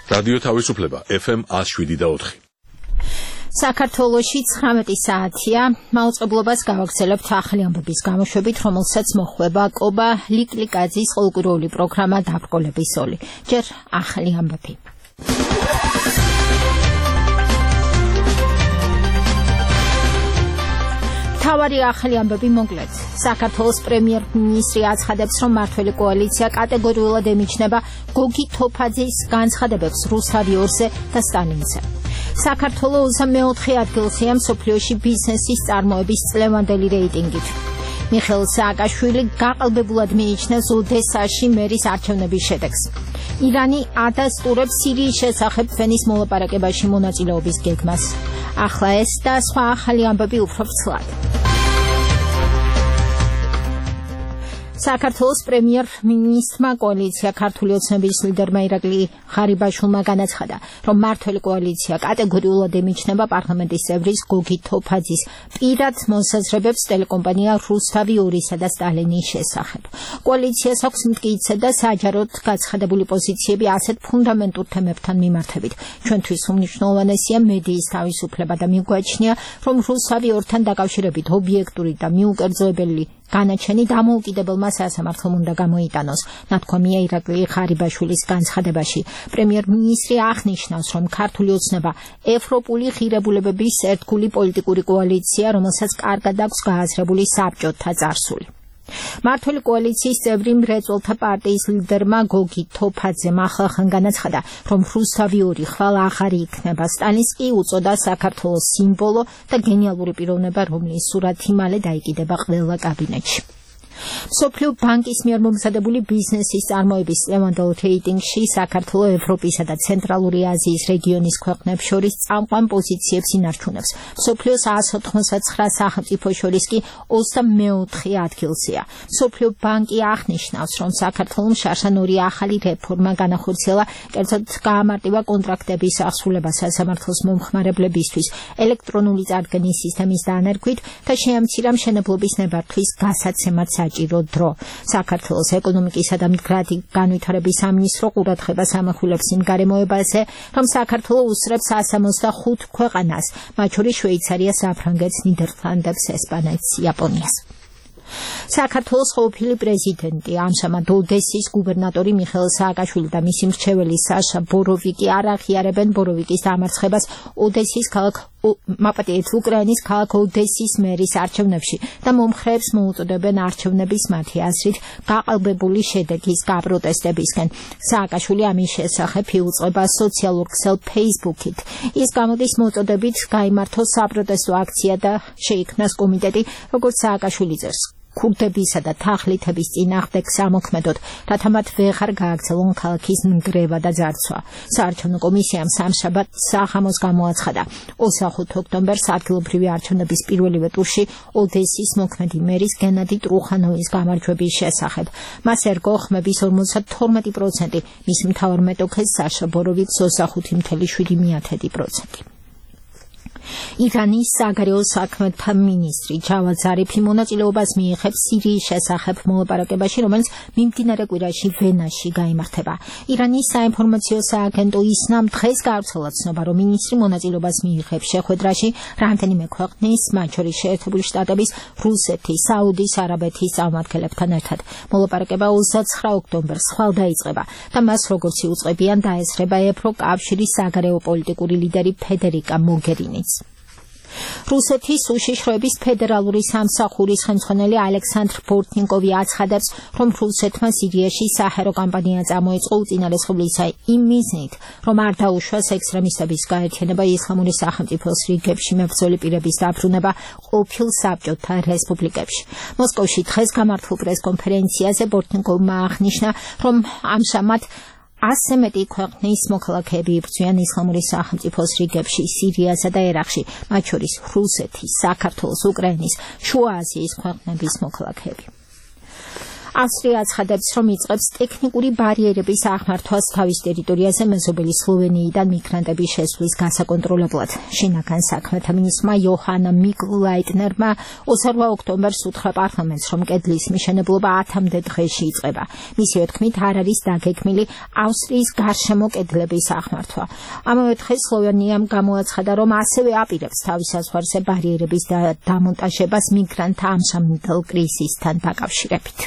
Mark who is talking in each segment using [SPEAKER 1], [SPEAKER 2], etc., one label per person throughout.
[SPEAKER 1] რადიო თავისუფლება FM 107.4.
[SPEAKER 2] საქართველოში 19 საათია. მაუწყებლობას გავაგრძელებთ ახალი ამბების გამოშვებით, რომელსაც მოხვება კობა ლიკლიკაძის ყოველკვირეული პროგრამა დაბრკოლების ზოლი. ჯერ ახალი ამბები. თავარი ახალი ამბები მოკლედ. საქართველოს პრემიერ-მინისტრი აცხადებს, რომ მმართველი კოალიცია კატეგორიულად ემიჩნევა გოგი თოფაძის განცხადებებს რუსთავი 2-ზე და სტალინზე. საქართველოს 24 ადგილზეა მსოფლიოში ბიზნესის წარმოების წლევანდელი რეიტინგით. მიხეილ სააკაშვილი გაყალბებულად მიიჩნევს ოდესაში მერის არჩევნების შედეგს. ირანი ადასტურებს სირიის შესახებ ფენის მოლაპარაკებაში მონაწილეობის გეგმას. ახლა ეს და სხვა ახალი ამბები უფრო ფცლად. საქართველოს პრემიერ-მინისტრმა კოალიცია ქართული ოცნების ლიდერმა ირაკლი ღარიბაშვილმა განაცხადა, რომ მმართველი კოალიცია კატეგორიულად ემიჩნევა პარლამენტის წევრის გოგი თოფაძის პირად მოსაზრებებს ტელეკომპანია რუსთავი 2-სა და სტალინის შესახებ. კოალიციას აქვს მტკიცე და საჯაროდ გაცხადებული პოზიციები ასეთ ფუნდამენტურ თემებთან მიმართებით. ჩვენთვის უმნიშვნელოვანესია მედიის თავისუფლება და მიგვაჩნია, რომ რუსთავი 2-თან დაკავშირებით ობიექტური და მიუკერძოებელი განაჩენი დამოუკიდებელმა სასამართლომ უნდა გამოიტანოს. ნათქვამია ირაკლი ღარიბაშვილის განცხადებაში. პრემიერ-მინისტრი აღნიშნავს, რომ ქართული ოცნება ევროპული ღირებულებების ერთგული პოლიტიკური კოალიცია, რომელსაც კარგად აქვს გააზრებული საბჭოთა წარსული. მმართველი კოალიციის წევრი მრეწველთა პარტიის ლიდერმა გოგი თოფაძემ ახლახან განაცხადა, რომ რუსთავი 2 ხვალ აღარ იქნება. სტალინს კი უწოდა საქართველოს სიმბოლო და გენიალური პიროვნება, რომლის სურათი მალე დაიკიდება ყველა კაბინეტში. მსოფლიო ბანკის მიერ მომზადებული ბიზნესის წარმოების წლევანდელ რეიტინგში საქართველო ევროპისა და ცენტრალური აზიის რეგიონის ქვეყნებს შორის წამყვან პოზიციებს ინარჩუნებს. მსოფლიოს 189 სახელმწიფოს შორის კი 24 ადგილზეა. მსოფლიო ბანკი აღნიშნავს, რომ საქართველომ შარშანური ახალი რეფორმა განახორციელა, კერძოდ გაამარტივა კონტრაქტების აღსრულება სასამართლოს მომხმარებლებისთვის ელექტრონული წარდგენის სისტემის დანერგვით და შეამცირა მშენებლობის ნებართვის გასაცემად საჭირო დრო. საქართველოს ეკონომიკისა და მდგრადი განვითარების სამინისტრო ყურადღებას ამახვილებს იმ გარემოებაზე, რომ საქართველო უსწრებს 165 ქვეყანას, მათ შორის შვეიცარიას, საფრანგეთს, ნიდერლანდებს, ესპანეთს, იაპონიას. საქართველოს ყოფილი პრეზიდენტი ამჟამად ოდესის გუბერნატორი მიხეილ სააკაშვილი და მისი მრჩეველი საშა ბოროვიკი არ აღიარებენ ბოროვიკის დამარცხებას ოდესის ქალაქ უკრაინის ქალაქ ოდესის მერის არჩევნებში და მომხრეებს მოუწოდებენ არჩევნების მათი აზრით გაყალბებული შედეგის გაპროტესტებისკენ. სააკაშვილი ამის შესახებ იუწყება სოციალურ ქსელ Facebook-ით. ის გამოდის მოწოდებით გაიმართოს საპროტესტო აქცია და შეიქმნას კომიტეტი, როგორც სააკაშვილი წერს, ქურდებისა და თაღლითების წინააღმდეგ სამოქმედოდ, რათა მათ ვეღარ გააგრძელონ ქალაქის ნგრევა და ძარცვა. საარჩევნო კომისიამ სამშაბათ საღამოს გამოაცხადა 25 ოქტომბერს ადგილობრივი არჩევნების პირველივე ტურში ოდესის მოქმედი მერის გენადი ტრუხანოვის გამარჯვების შესახებ. მას ერგო ხმების 52%, მის მთავარ მეტოქეს საშა ბოროვიკს 25.7%. ირანის საგარეო საქმეთა მინისტრი ჯავად ზარიფი მონაწილეობას მიიღებს სირიის შესახებ მოლაპარაკებაში, რომელიც მიმდინარე კვირაში ვენაში გაიმართება. ირანის საინფორმაციო სააგენტო ისნამ დღეს გავრცელა ცნობა, რომ მინისტრი მონაწილეობას მიიღებს შეხვედრაში რამდენიმე ქვეყნის, მათ შორის შეერთებული შტატების, რუსეთის, საუდის არაბეთის წარმომადგენლებთან ერთად. მოლაპარაკება 29 ოქტომბერს ხვალ დაიწყება და მას როგორც იუწყებიან დაესწრება ევროკავშირის საგარეო პოლიტიკური ლიდერი ფედერიკა მოგერინიც. რუსეთის უშიშროების ფედერალური სამსახურის ხელმძღვანელი ალექსანდრ ბორტნიკოვი აცხადებს, რომ რუსეთმა სირიაში საჰაერო კამპანია წამოიწყო უწინარესობლისა იმ მიზნით, რომ არ დაუშვას ექსტრემისტების გაერთიანება ისლამური სახელმწიფოს რიგებში მებრძოლი პირების დაბრუნება ყოფილ საბჭოთა რესპუბლიკებში. მოსკოვში დღეს გამართულ პრესკონფერენციაზე ბორტნიკოვმა აღნიშნა, რომ ამჟამად 100 მეტი ქვეყნის მოქალაქეები იბრძვიან ისლამური სახელმწიფოს რიგებში სირიასა და ერაყში, მათ შორის რუსეთის, საქართველოს, უკრაინის, შუა აზიის ქვეყნების მოქალაქეები. ავსტრია აცხადებს, რომ იწყებს ტექნიკური ბარიერების აღმართვას თავის ტერიტორიაზე მეზობელი სლოვენიიდან მიგრანტების შესვლის გასაკონტროლებლად. შინაგან საქმეთა მინისტრმა იოჰან მიგლაიტნერმა 28 ოქტომბერს უთხრა პარლამენტს, რომ კედლის მშენებლობა 10-მდე დღეში იწყება. მისივე თქმით, არ არის დაგეგმილი ავსტრიის გარშემო კედლების აღმართვა. ამავე დღეს სლოვენიამ გამოაცხადა, რომ ასევე აპირებს თავის საზღვარზე ბარიერების დამონტაჟებას მიგრანტთა ამჟამინდელ კრიზისთან დაკავშირებით.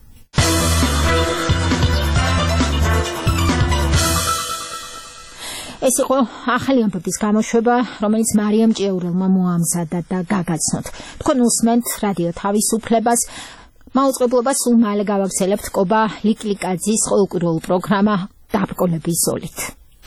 [SPEAKER 2] ეს იყო ახალი ამბების გამოშვება, რომელიც მარიამ ჭიაურელმა მოამზადა და გაგაცნოთ. თქვენ უსმენთ რადიო თავისუფლებას. მაუწყებლობას სულ მალე გავაგრძელებთ კობა ლიკლიკაძის ყოველკვირეულ პროგრამა დაბრკოლების ზოლით.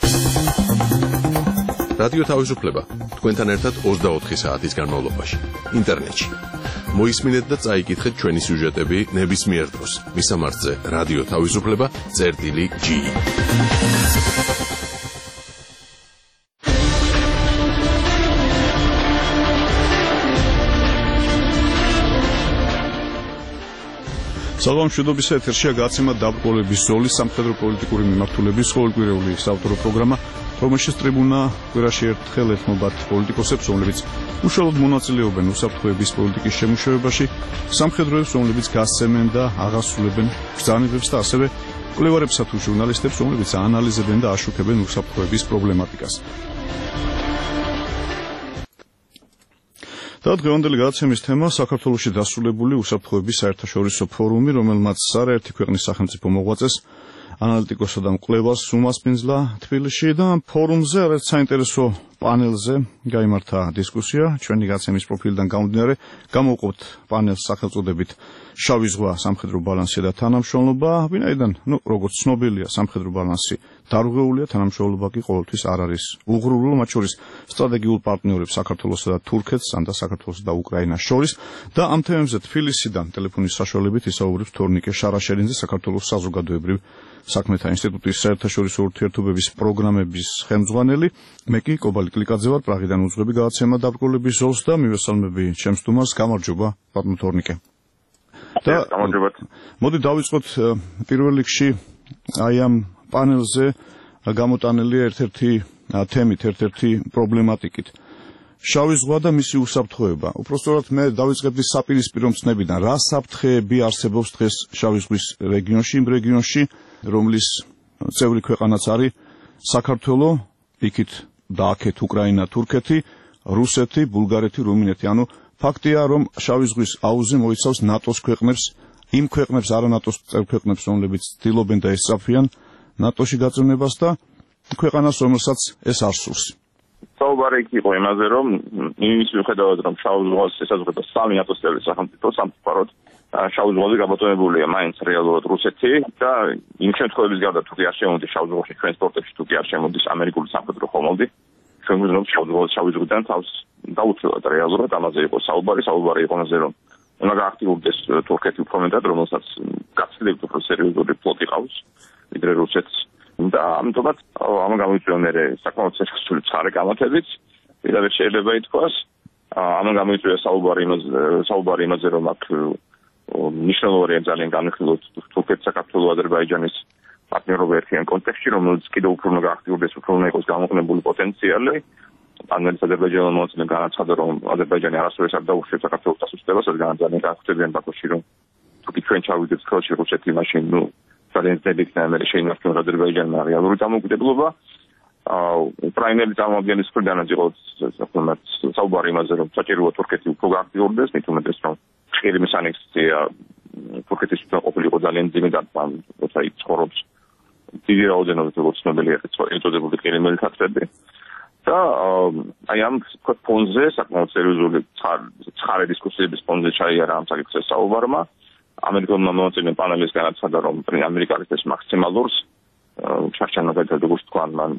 [SPEAKER 1] რადიო თავისუფლება თქვენთან ერთად 24 საათის განმავლობაში ინტერნეტში. მოისმინეთ და წაიკითხეთ ჩვენი სიუჟეტები ნებისმიერ დროს. მისამართზე რადიო თავისუფლება.ge
[SPEAKER 3] საღამოშვიდობის ეთერშია გაცემა დაბრკოლების ზოლის სამხედრო პოლიტიკური მიმართულების ყოველკვირეული საავტორო პროგრამა, რომელშიც ტრიბუნა კვირაში ერთხელ ეხმობათ პოლიტიკოსებს, რომლებიც უშუალოდ მონაწილეობენ უსაფრთხოების პოლიტიკის შემუშავებაში, სამხედროებს, რომლებიც გასცემენ და აღასრულებენ ბრძანებებს და ასევე მკვლევარებსა თუ ჟურნალისტებს, რომლებიც აანალიზებენ და აშუქებენ უსაფრთხოების პრობლემატიკას. და დღევანდელი გადაცემის თემა საქართველოში დასრულებული უსაფრთხოების საერთაშორისო ფორუმი, რომელმაც არაერთი ქვეყნის სახელმწიფო მოღვაწეს, ანალიტიკოსსა და მკვლევარს უმასპინძლა თბილისში და ფორუმზე არაერთ საინტერესო პანელზე გაიმართა დისკუსია. ჩვენი გადაცემის პროფილიდან გამომდინარე, გამოვყავთ პანელს სახელწოდებით შავი ზღვა, სამხედრო ბალანსი და თანამშრომლობა. ვინაიდან, როგორც ცნობილია, სამხედრო ბალანსი დარღვეულია, თანამშრომლობა კი ყოველთვის არ არის უღრუბლო, მათ შორის სტრატეგიულ პარტნიორებს საქართველოსა და თურქეთს, ან და საქართველოს და უკრაინას შორის. და ამ თემებზე თბილისიდან ტელეფონის საშუალებით ისაუბრებს თორნიკე შარაშელინძე, საქართველოს საზოგადოებრივ საქმეთა ინსტიტუტის საერთაშორისო ურთიერთობების პროგრამების ხელმძღვანელი. მე კი კობა ლიკლიკაძე ვარ, პრაღიდან უძღვები გადაცემა დაბრკოლების ზოლს და მივესალმები ჩემს სტუმარს. გამარჯობა, ბატონო თორნიკე. და მოდი დავიწყოთ პირველ რიგში აი ამ პანელზე გამოტანილი ერთ-ერთი თემით, ერთ-ერთი პრობლემატიკით. შავი ზღვა და მისი უსაფრთხოება. უпростоრად მე დავიწყებდი საპირისპირო მცნებიდან, რა საფრთხეები არსებობს დღეს შავი ზღვის რეგიონში, იმ რეგიონში, რომლის წევრი ქვეყანაც არის საქართველო, იქით და აქეთ უკრაინა, თურქეთი, რუსეთი, ბულგარეთი, რუმინეთი. ანუ ფაქტია, რომ შავი ზღვის აუზი მოიცავს ნატოს ქვეყნებს, იმ ქვეყნებს, არა ნატოს წევრ ქვეყნებს, რომლებიც ცდილობენ და ესწრაფვიან ნატოში გაწევნებას და ქვეყანას, რომელსაც ეს არ სურს.
[SPEAKER 4] საუბარი იყო იმაზე, რომ იმის მიუხედავად, რომ შავ ზღვას ესაზღვრება 3 ნატოს წევრი სახელმწიფო, სამწუხაროდ შავ ზღვაზე გაბატონებულია მაინც რეალურად რუსეთი და იმ შემთხვევების გარდა თუ კი არ შემოდის შავ ზღვაში ტრანსპორტებში, თუ კი არ შემოდის ამერიკული სამხედრო ხომალდი, ჩვენ გვიზრდით შავ ზღვიდან თავს დაუცილებლად რეალურად ამაზე იყო საუბარი იყო ამაზე, რომ უნდა გააქტიურდეს თურქეთი უფრო მეტად, რომელსაც გაცილებით უფრო სერიოზული ფლოტი ყავს ვიდრე რუსეთს. და ამიტომაც ამ გამოიწვია მე საკმაოდ სერიოზული ცხარე გამართებით, ვიდრე შეიძლება ითქვას. ამ გამოიწვია საუბარი იმაზე, რომ აქ მნიშვნელოვანია ძალიან განხილოთ თურქეთ, საქართველო, აზერბაიჯანის პარტნიორობა ერთიან კონტექსტში, რომელიც კიდევ უფრო უნდა გააქტიურდეს, უფრო უნდა იყოს გამოყენებული პოტენციალი. პარტნიორის აზერბაიჯანმა მონაწილე განაცხადა, რომ აზერბაიჯანი არასდროს არ დაუშვებს საქართველოს დასუსტებას, რადგან ძალიან განხდებიან ბაქოში, რომ თუ კი ჩვენ ჩავიდეთ ხელში რუსეთი, მაშინ ძალიან ძნელი იქნება მე შეინარჩუნოს აზერბაიჯანმა რეალური დამოუკიდებლობა. უკრაინელი წარმომადგენლის მხრიდანაც იყო საუბარი იმაზე, რომ საჭიროა თურქეთი უფრო გააქტიურდეს, მით უმეტეს, რომ ყირიმის ანექსია თურქეთის უკან ყოფილიყო ძალიან ძიმე და როცა იქ ცხოვრობს დიდი რაოდენობით როგორც ცნობილია ეწოდებული ყირიმელი თათრები. და აი ამ ფონზე საკმაოდ სერიოზული ცხარე დისკუსიების ფონზე ჩაიარა ამ საკითხზე საუბარმა. ამერიკულმა მონაწილეებმა პანელის განაცხადა, რომ ამერიკა არის მაქსიმალურს ჩარჩანაგად როგორც თქვა, მან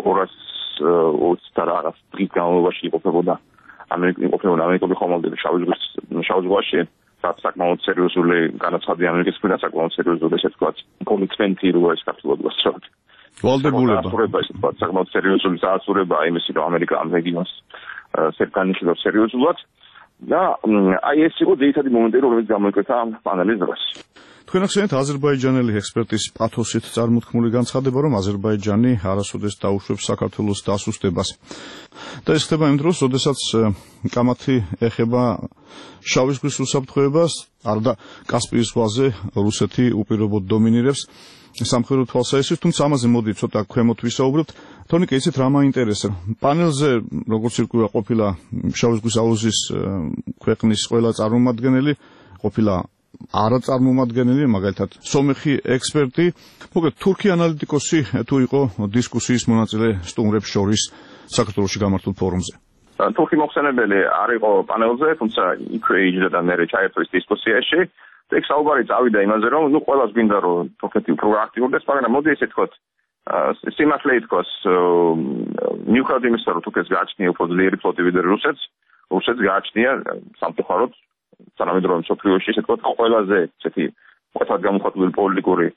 [SPEAKER 4] 220 და რაღაც დღის განმავლობაში იყოფებოდა ამერიკული ხომალდები შავ ზღვაში. რაც საკმაოდ სერიოზული განაცხადია ამერიკის მხრიდან, საკმაოდ სერიოზული ესე ვთქვათ კომიტმენტი რო ეს საქართველოს გასწრებთ. ვალდებულება ესე ვთქვათ საკმაოდ სერიოზული საათურება იმისი, რომ ამერიკა ამ რეგიონს სერგანიშნავს სერიოზულად. და აი ეს იყო ძირითადი მომენტი, რომელიც გამოიკვეთა პანელის დროს.
[SPEAKER 3] თქვენ ახსენეთ აზერბაიჯანელი ექსპერტის პათოსით წარმოთქმული განცხადება, რომ აზერბაიჯანი არასოდეს დაუშვებს საქართველოს დასუსტებას. და ეს ხდება იმ დროს, როდესაც კამათი ეხება შავი ზღვის უსაფრთხოებას, არდა კასპიის ზღვაზე რუსეთი უპირობოდ დომინირებს სამხედრო თვალსაზრისით, თუმცა ამაზე მოდი ცოტა ქვემოთ ვისაუბრებთ. თორნიკე, იცით რა მაინტერესებს? პანელზე, როგორც ირკვევა, ყოფილა შავი ზღვის აუზის ქვეყნის ყველა წარმომადგენელი, ყოფილა არაწარმომადგენელი, მაგალითად სომეხი ექსპერტი, მოკლედ თურქი ანალიტიკოსი თუ იყო დისკუსიის მონაწილე სტუმრებს შორის საქართველოში გამართულ ფორუმზე.
[SPEAKER 4] თურქი მოხსენებელი არ იყო პანელზე, თუმცა იქვე იჯდა და მერე ჩაერთო ის დისკუსიაში. ეგ საუბარი წავიდა იმაზე, რომ ყველას გვინდა რომ თურქეთი უფრო აქტიურდეს, მაგრამ მოდი ესე თქვათ, სიმართლე ითქვას, მიუხედავად იმისა, რომ თურქეთს გააჩნია უფრო ძლიერი ფლოტი ვიდრე რუსეთს გააჩნია სამწუხაროდ თანამედროვე მსოფლიოში, ესე თქვათ, ყველაზე ესეთი მკვეთრად გამოხატული პოლიტიკური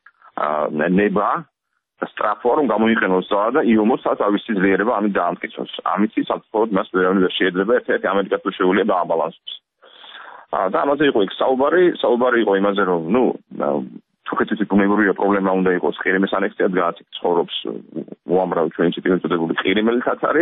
[SPEAKER 4] ნება და სწრაფვა, რომ გამოიყენოს და იომოს თავისი ძლიერება ამით დაამტკიცოს. ამით სამწუხაროდ მას ვერავინ ვერ შეიძლება ერთ-ერთი ამერიკასთან შეუძლია დააბალანსოს. და ამაზე იყო იქ საუბარი იყო იმაზე, რომ თურქეთის ეკონომიკური პრობლემა უნდა იყოს ყირიმის ანექსიად, განაც ცხოვრობს უამრავი ჩვენი წინააღმდეგობრივი ყირიმელი თათარი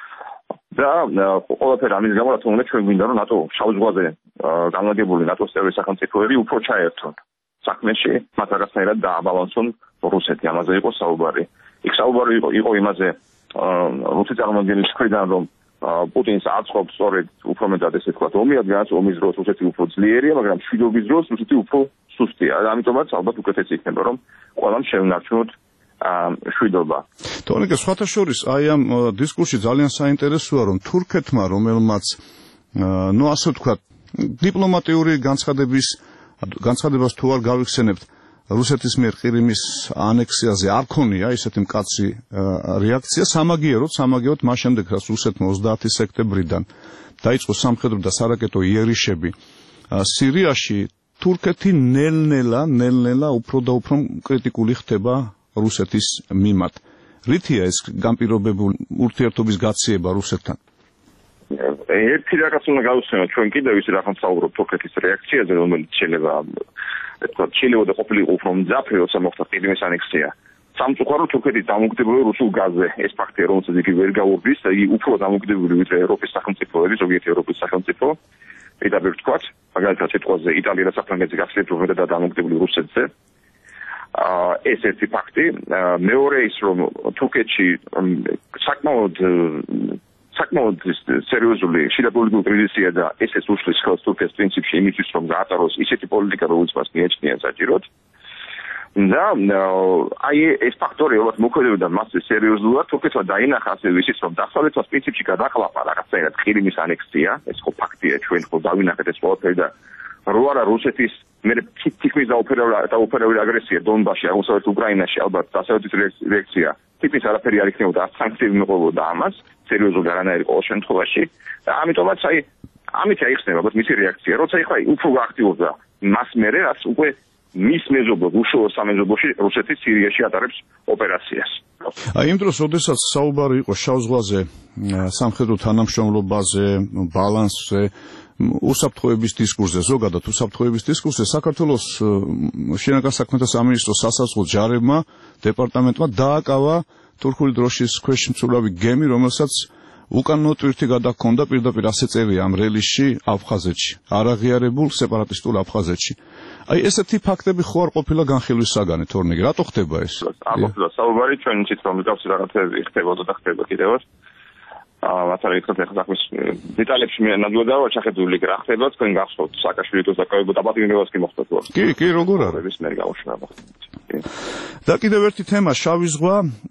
[SPEAKER 4] და ყველაფერი ამის გამო რა თქმა უნდა ჩვენ გვინდა რომ ნატო შავ ზღვაზე განლაგებული ნატოს წევრი სახელმწიფოები უფრო ჩაერთონ საქმეში, მათ რაღაცნაირად დააბალანსონ რუსეთი. ამაზე იყო საუბარი. იქ საუბარი იყო იმაზე, რუსეთის წარმომადგენლის მხრიდან, რომ პუტინს აწყობს სწორედ უფრო მეტად ესე ვთქვათ ომი, რადგანაც ომის დროს რუსეთი უფრო ძლიერია, მაგრამ მშვიდობის დროს რუსეთი უფრო სუსტია. ამიტომაც ალბათ უკეთესი იქნება, რომ ყველამ შევინარჩუნოთ მშვიდობა.
[SPEAKER 3] თორნიკე, სხვათა შორის აი ამ დისკურსში ძალიან საინტერესოა, რომ თურქეთმა, რომელმაც ასე ვთქვათ, დიპლომატიური განცხადებას თუ არ გავიხსენებთ, რუსეთის მიერ ყირიმის ანექსიაზე არ ქონია ისეთი მკაცრი რეაქცია, სამაგიეროდ მას შემდეგ, რაც რუსეთმა 30 სექტემბრიდან დაიწყო სამხედრო და სარაკეტო იერიშები სირიაში, თურქეთი ნელ-ნელა უფრო და უფრო კრიტიკული ხდება რუსეთის მიმართ. რითია ეს განპირობებული ურთიერთობის გაციება რუსეთთან?
[SPEAKER 4] ერთი რაღაც უნდა გავუსვენოთ ჩვენ კიდევ ის რა ხანსაუბრობ თურქეთის რეაქციაზე, რომელიც შეიძლება შეიძლება ყოფილიყო უფრო მძაფრი, როცა მოხდა ყირიმის ანექსია. სამწუხაროდ თურქეთის დამოკიდებული რუსულ გაზზე ეს ფაქტია, რომელსაც იგი ვერ გაურბის, იგი უფრო დამოკიდებული ვიდრე ევროპის სახელმწიფოები, ზოგიერთი ევროპის სახელმწიფო. პირდაპირ ვთქვათ, მაგალითად სიტყვაზე იტალია და საფრანგეთი გახსნით უფრო მეტად დამოკიდებული რუსეთზე. ეს ერთი ფაქტი. მეორე ის, რომ თურქეთში საკმაოდ სერიოზული შიდა პოლიტიკური კრიზისია და ესეც უშლის ხელს თურქეთს პრინციპში იმისთვის, რომ გაატაროს ისეთი პოლიტიკა, როგორც მას მიეჩნია საჭიროდ. და აი ეს ფაქტორი ალბათ მოქმედებდა მასზე სერიოზულად, თურქეთმა დაინახა ასევე ისიც, რომ დასავლეთს პრინციპში გადაყლაპა რაღაცნაირად ყირიმის ანექსია, ეს ხო ფაქტია, ჩვენ ხო დავინახეთ ეს ყველაფერი და რო არა რუსეთის მერე თითქმის დაუფერავი აგრესია დონბასში, აღმოსავლეთ უკრაინაში, ალბათ დასავლეთის რეაქცია თითქმის არაფერი არ იქნებოდა, სანქციები მიყვებოდა ამას, სერიოზული არანაირი ყოველ შემთხვევაში და ამიტომაც ამით აიხსნება ალბათ მისი რეაქცია, როცა ეხლა უფრო გააქტიურდა მას მერე, რაც უკვე მის მეზობლად უშუალო სამეზობლოში რუსეთი სირიაში ატარებს ოპერაციას.
[SPEAKER 3] აი იმ დროს, როდესაც საუბარი იყო შავ ზღვაზე, სამხედრო თანამშრომლობაზე, ბალანსზე, უსაფრთხოების დისკურსზე, ზოგადად უსაფრთხოების დისკურსზე, საქართველოს შინაგან საქმეთა სამინისტროს სასაზღვრო ჯარებმა, დეპარტამენტმა დააკავა თურქული დროშის ქვეშ მცურავი გემი, რომელსაც უკანონო ტვირთი გადაჰქონდა პირდაპირ ასე წერია ამ რელიში აფხაზეთში, არაღიარებულ სეპარატისტულ აფხაზეთში. აი ესეთი ფაქტები ხო არ ყოფილა განხილვის საგანი, თორნიკე, რატო ხდება ეს?
[SPEAKER 4] არ ყოფილა საუბარი, ჩვენ იცით რომ მსგავსი რაღაცები ხდებოდა და ხდება კიდევაც. მათარი ხოთ ახლა საქმის დეტალებში მე ნამდვილად არ ვაჩახებული რა ხდება, თქვენ გახსოვთ სააკაშვილის დაკავება დაბატიმებას კი მოხდა თუ არა?
[SPEAKER 3] კი, როგორ არის?
[SPEAKER 4] მე გავუშვა.
[SPEAKER 3] და კიდევ ერთი თემა, შავი ზღვა,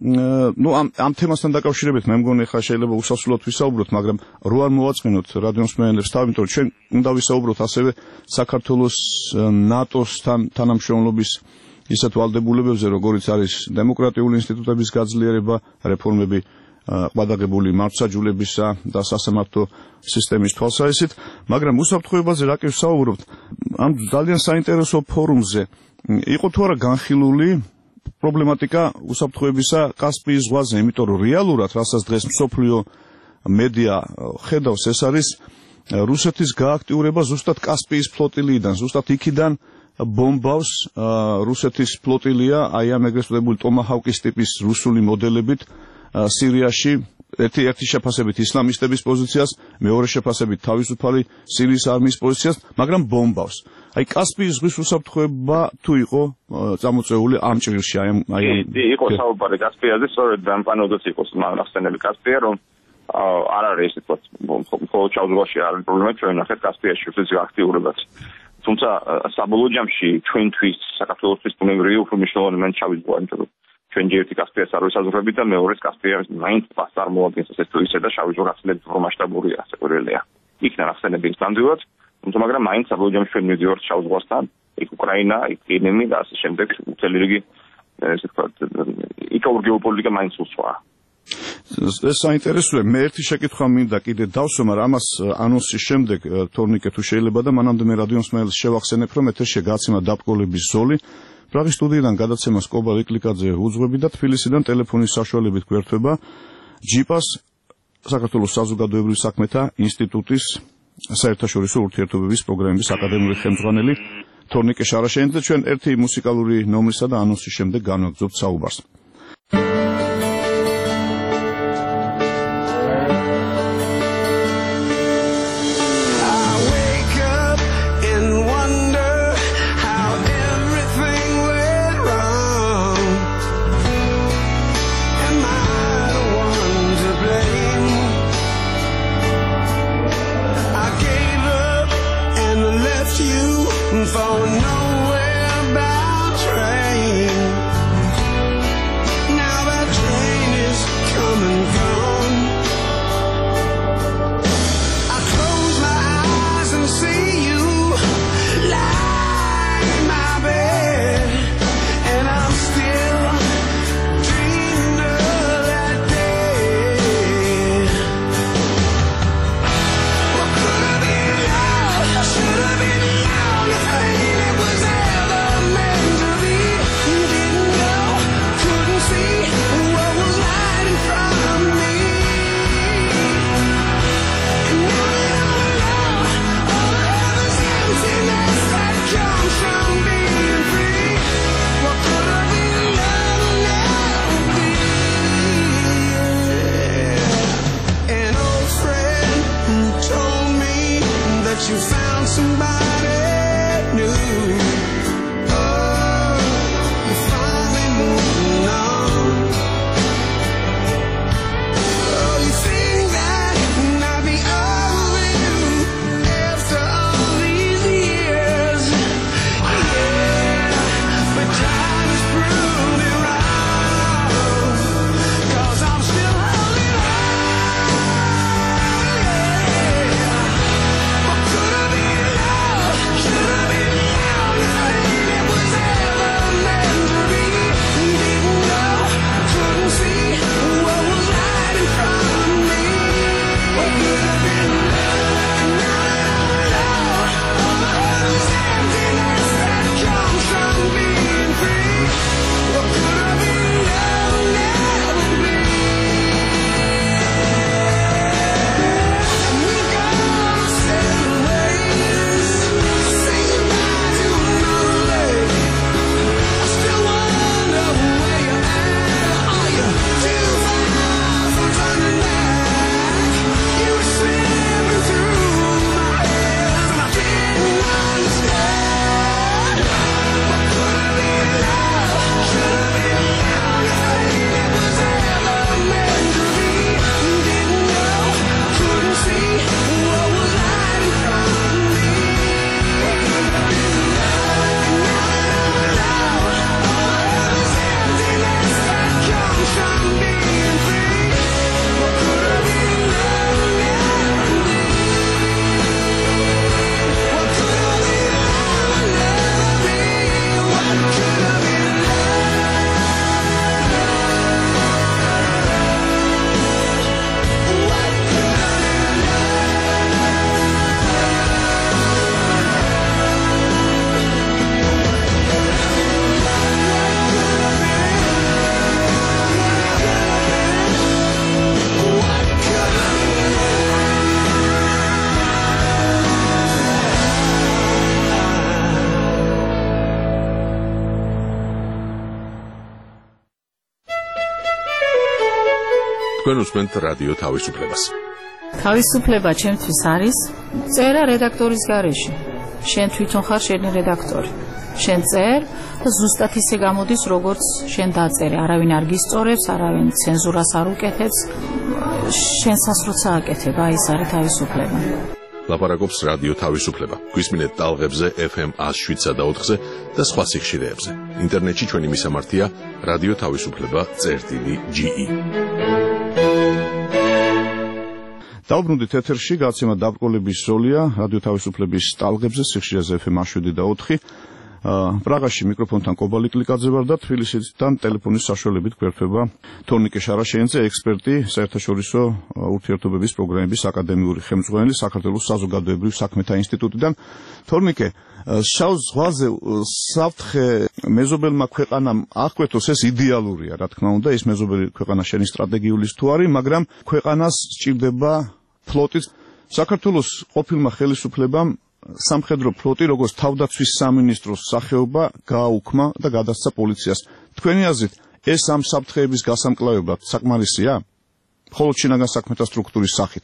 [SPEAKER 3] ამ თემასთან დაკავშირებით მე მგონი ხა შეიძლება უსასრულოდ ვისაუბროთ, მაგრამ რო არ მოვაწყინოთ რადიომსმენელებს თავი, იმიტომ რომ ჩვენ უნდა ვისაუბროთ ასევე საქართველოს ნატოსთან თანამშრომლობის ისეთ ვალდებულებებზე, როგორიც არის დემოკრატიული ინსტიტუტების გაძლიერება, რეფორმები ყადაღებული მართლმსაჯულებისა და სასამართლო სისტემის თვალსაზრისით, მაგრამ უსაფრთხოებაზე რა კი ვსაუბრობთ, ამ ძალიან საინტერესო ფორუმზე იყო თუ არა განხილული პრობლემატიკა უსაფრთხოებისა კასპიის ზღვაზე, იმიტომ რომ რეალურად, რასაც დღეს მსოფლიო მედია ხედავს, ეს არის რუსეთის გააქტიურება ზუსტად კასპიის ფლოტილიიდან, ზუსტად იქიდან ბომბავს რუსეთის ფლოტილია აი ამ ეგრეთ წოდებული ტომაჰავკის ტიპის რუსული მოდელებით სირიაში ერთი შეფასებით ისლამისტების პოზიციას, მეორე შეფასებით თავისუფალი სირიის არმიის პოზიციას, მაგრამ ბომბავს. აი კასპიის ზღვის უსაფრთხოება თუ იყო წამოწეული ამ ჭრილში, აი
[SPEAKER 4] იყო საუბარი კასპიაზე, სწორედ ამ პანელზეც იყო ნახსენები კასპია, რომ არ არის ესე თქვა, მხოლოდ ჩავზღვაში არ არის პრობლემა, ჩვენ ნახეთ კასპიაში უსწრაფო აქტიურობაც. თუმცა საბოლოო ჯამში ჩვენთვის საქართველოსთვის ბუნებრივია უფრო მნიშვნელოვანი მან ჩავიზღვა, იმიტომ რომ ჩვენ ჯერ ერთი კასპიას არ ვისაზღვრებით და მეორეს კასპიას მაინც პას წარმოადგენს ეს თუ ისე და შავი ზღვა გაცილებით უფრო მასშტაბურია, სეკვირელია. იქ ნახსენები ნამდვილად, თუმცა მაგრამ მაინც საბოლოო ჯამში ჩვენ მივდივართ შავ ზღვასთან, იქ უკრაინა, იქ კრიმი და ასე შემდეგ მთელი რიგი ესე ვთქვათ, იქაურ გეოპოლიტიკა მაინც უსვაა.
[SPEAKER 3] ეს საინტერესოა, მე ერთი შეკითხვა მინდა კიდე დავსვო, მაგრამ ამას ანონსის შემდეგ თორნიკე თუ შეიძლება და მანამდე მე რადიო მსმენელს შევახსენებ, რომ ეთერში გაცემა დაბკოლების ზოლი პრაღის სტუდიიდან გადაცემას კობა ლიკლიკაძე უძღვები და თბილისიდან ტელეფონის საშუალებით გვერდება ჯიპას საქართველოს საზოგადოებრივი საქმეთა ინსტიტუტის საერთაშორისო ურთიერთობების პროგრამების აკადემიური ხელმძღვანელი თორნიკე შარაშიანი და ჩვენ ერთი მუსიკალური ნომრისა და ანონსის შემდეგ განვაგრძობთ საუბარს.
[SPEAKER 5] For nowhere bound train. Now that train is come and gone. I close my eyes and see you lie in my bed, and I'm still dreaming of that day. What could have been love? Should have been love. It was ever meant to be. Didn't know, couldn't see what was right in front of me. And now that I'm alone, all I have is emptiness that comes from being free. What could have been love now be? An old friend who told me that you found somebody new. Oh, you're finally moving on. Oh, you think that I'd be over you after all these years? Yeah, but time has proved it wrong. 'Cause I'm still holding on. Yeah. What could have been love? Should have been love.
[SPEAKER 1] თქვენ უსმენთ რადიო თავისუფლებას.
[SPEAKER 6] თავისუფლება ჩემთვის არის წერა რედაქტორის გარეშე. შენ თვითონ ხარ შენი რედაქტორი. შენ წერ და ზუსტად ისე გამოდის, როგორც შენ დაწერე. არავინ არ გისწორებს, არავინ ცენზურას არ უკეთებს. შენსაც როცა აკეთებ, აი ეს არის თავისუფლება.
[SPEAKER 1] ლაპარაკობს რადიო თავისუფლება. გვისმინეთ ტალღებზე FM 107.4-ზე და სხვა სიხშირეებზე. ინტერნეტში ჩვენი მისამართია რადიო თავისუფლება.ge.
[SPEAKER 3] დავბრუნდით ეთერში, გაცემა დაბრკოლების ზოლია რადიო თავისუფლების ტალღებზე სიხშირეზე FM 107.4. პრაღაში მიკროფონთან კობალი კლიკაძე ვარ და თბილისიდან ტელეფონის საშუალებით გვერდება თორნიკე შარაშენიძე, ექსპერტი, საერთაშორისო ურთიერთობების პროგრამების აკადემიური ხელმძღვანელი საქართველოს საზოგადოებრივ საქმეთა ინსტიტუტიდან. თორნიკე, შავ ზღვაზე საფრთხე მეზობელმა ქვეყანამ აღკვეთოს, ეს იდეალურია, რა თქმა უნდა, ეს მეზობელი ქვეყანა შენი სტრატეგიული თუ არის, მაგრამ ქვეყანას სჭირდება ფლოტი. საქართველოს ყოფილმა ხელისუფლებამ სამხედრო ფლოტი, როგორც თავდაცვის სამინისტროს სახეობა, გააუქმა და გადასცა პოლიციას. თქვენი აზრით, ეს ამ საფრთხეების გასამკლავებლად საკმარისია? მხოლოდ შინაგან საქმეთა სტრუქტურის სახით.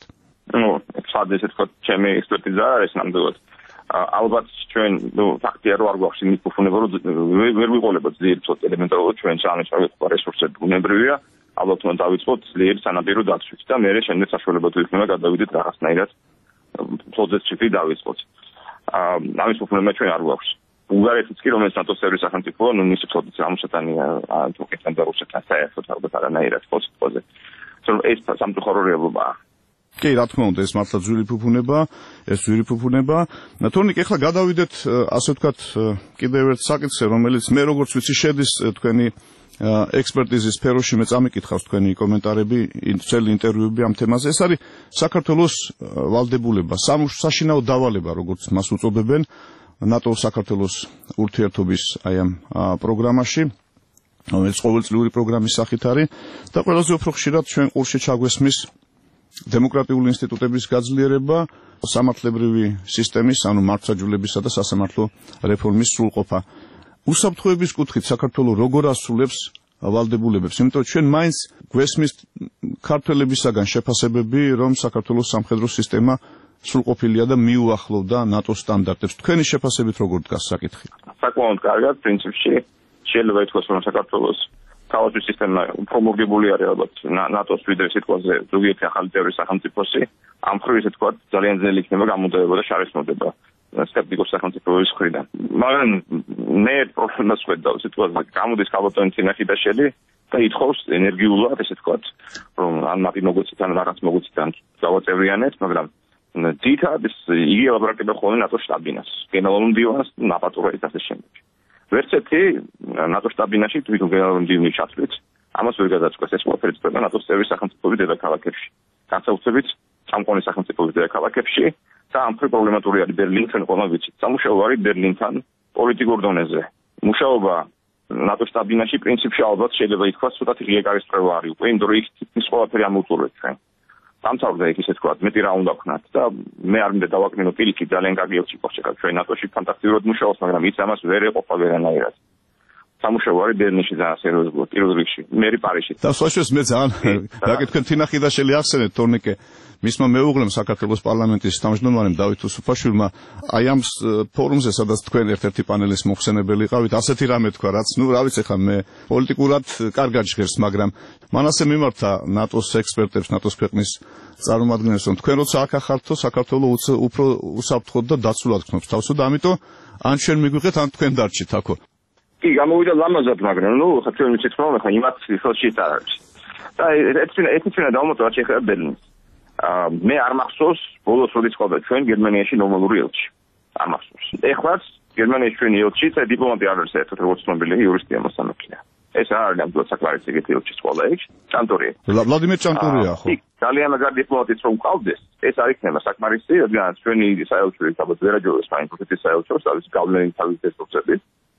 [SPEAKER 4] სად ესე თქვა, ჩემი ექსპერტიზა არის ნამდვილად. ალბათ ჩვენ, ფაქტია რომ არ გვაქვს იმის ფუფუნება, რომ ვერ ვიყოლებოთ ძლიერ ფლოტი, ელემენტარულად ჩვენ სამეცნიერო რესურსები ბუნებრივია, ალბათ უნდა დავიწყოთ ძლიერ სანაპირო დაცვით და მერე შემდეგ საშუალება თუ იქნება გადავიდეთ რაღაცნაირად ფლოტზე ციფრი დავიწყოთ. ამის ფუფუნება ჩვენ არ გვაქვს. ბულგარეთიც კი, რომელიც ნატოს წევრი სახელმწიფოა, მისი ფლოტიც ამუშატანია თურქეთთან და რუსეთთან საერთოდ ალბათ არანაირად ფლოტზე. ეს სამწუხარო რეალობაა.
[SPEAKER 3] კი, რა თქმა უნდა, ეს მართლა ძვირი ფუფუნება. თორნიკე, ეხლა გადავიდეთ, ასე ვთქვათ, კიდევ ერთ საკითხზე, რომელიც მე როგორც ვიცი შედის თქვენი ექსპერტიზის სფეროში, მე წამიკითხავს თქვენი კომენტარები, ძველი ინტერვიუები ამ თემაზე. ეს არის საქართველოს ვალდებულება, საშინაო დავალება, როგორც მას უწოდებენ, ნატო-საქართველოს ურთიერთობის აი ამ პროგრამაში, რომელიც ყოველწლიური პროგრამის სახით არის და ყველაზე უფრო ხშირად ჩვენ ყურში ჩაგვესმის დემოკრატიული ინსტიტუტების გაძლიერება, სამართლებრივი სისტემის, ანუ მართლმსაჯულებისა და სასამართლო რეფორმის სრულყოფა. უსაფრთხოების კუთხით საქართველოს როგორ ასრულებს ვალდებულებებს, იმიტომ ჩვენ მაინც გვესმის ქართველებისაგან შეფასებები, რომ საქართველოს სამხედრო სისტემა სრულყოფილია და მიუახლოვდა ნატოს სტანდარტებს. თქვენი შეფასებით როგორ დგას საკითხი?
[SPEAKER 4] საკმაოდ კარგად, პრინციპში შეიძლება ითქვას, რომ საქართველოს თავდაცვის სისტემა უფრო მოგებული არის ალბათ ნატოს ვიდრე სიტყვაზე ზოგიერთი ახალი წევრი სახელმწიფოსი. ამ მხრივ ესე თქვა, ძალიან ძნელი იქნება გამოდევება და შარისმოდება სკეპტიკოს სახელმწიფოების მხრიდან. მაგრამ მე პრობლემას ხედავ სიტყვაზე, გამოდის ქალბატონი თინახიდაშელი და ითხოვს ენერგიულად, ესე თქვა, რომ ან მაპი მოგვეცით, ან რაღაც მოგვეცით, ან გავაწევრიანეთ, მაგრამ ძირითადად იგი ელაპარაკება ხოლმე ნატოს შტაბ-ბინას, გენერალურ მდივანს, ნაპატურაის და ასე შემდეგ. ვერც ერთი ნატოს შტაბ-ბინაში თვითონ გენერალური მდივანი ჩათვლით, ამას ვერ გადაწყვეტს, ეს ყველაფერი წდება ნატოს წევრი სახელმწიფოების დედაქალაქებში. განსაკუთრებით წამყვანი სახელმწიფოების დედაქალაქებში და ამ მხრივ პრობლემატური არის ბერლინი, ჩვენ ყველამ ვიცით. სამუშაო არის ბერლინთან პოლიტიკურ დონეზე. მუშაობა ნატოს შტაბ-ბინაში პრინციპში ალბათ შეიძლება ითქვას, ცოტათი ღია გარისწრება არის უკვე, იმიტომ რომ იქ თითქმის ყველაფერი ამოვწურვეთ ჩვენ. დამთავრდა იქ ისე თქვა, მეტი რა უნდა ვქნათ და მე არ მინდა დავაკნინო პირიქით, ძალიან კარგი ელჩი ყოჩეკა ჩვენ ნატოში ფანტასტიკურად მუშაობს, მაგრამ ის ამას ვერ ეყოფა ვერანაირად. სამუშაო არის ბერლინში ძალიან სერიოზულად, პირველ რიგში, მე პარიზში.
[SPEAKER 3] და სხვაშორის მე ძალიან რაკეთ თქვენ თინახიდაშელი ახსენეთ თორნიკე, მისმა მეუღლემ საქართველოს პარლამენტის თავმჯდომარემ დავით უსუფაშვილმა აი ამ ფორუმზე, სადაც თქვენ ერთ-ერთი პანელის მოხსენებელი ყავით, ასეთი რამე თქვა, რაც რა ვიცი ხა მე პოლიტიკურად კარგად ჟღერს, მაგრამ მანასე მიმართა ნატოს ექსპერტებს, ნატოს ქვეყნის წარმომადგენლებს, რომ თქვენ როცა აქ ახართო, საქართველოს უფრო უსაფრთხოდ და დაცულად გქნობს თავს და ამიტომ ან ჩვენ მიგვიღეთ, ან თქვენ დარჩით აქო.
[SPEAKER 4] კი, გამოვიდა ლამაზად, მაგრამ ხა ჩვენ ვიცით, რომ ხა იმათ ხელში არ არის. და ეცემა დავმოწვა შეიძლება ბერლინს. მე არ მახსოვს ბოლოს როდის ყავდა ჩვენ გერმანიაში ნორმალური ელჩი. არ მახსოვს. ეხლაც გერმანიაში ჩვენი ელჩი და დიპლომატი არ არის საერთოდ როგორც ცნობილი იურისტია მოსამართლეა. ეს არ არის ნამდვილად საქმარი ეგეთი ელჩის ყოლა იქ. ჩანტორი.
[SPEAKER 3] ვლადიმერ ჩანტორია ხო?
[SPEAKER 4] ძალიან მაგარი დიპლომატიც რომ ყავდეს, ეს არ იქნება საკმარისი, რადგან ჩვენი საელჩო ალბათ ვერაჯეროს მაინც რუსეთის საელჩოს, არის გავლენი თავის რესურსებით.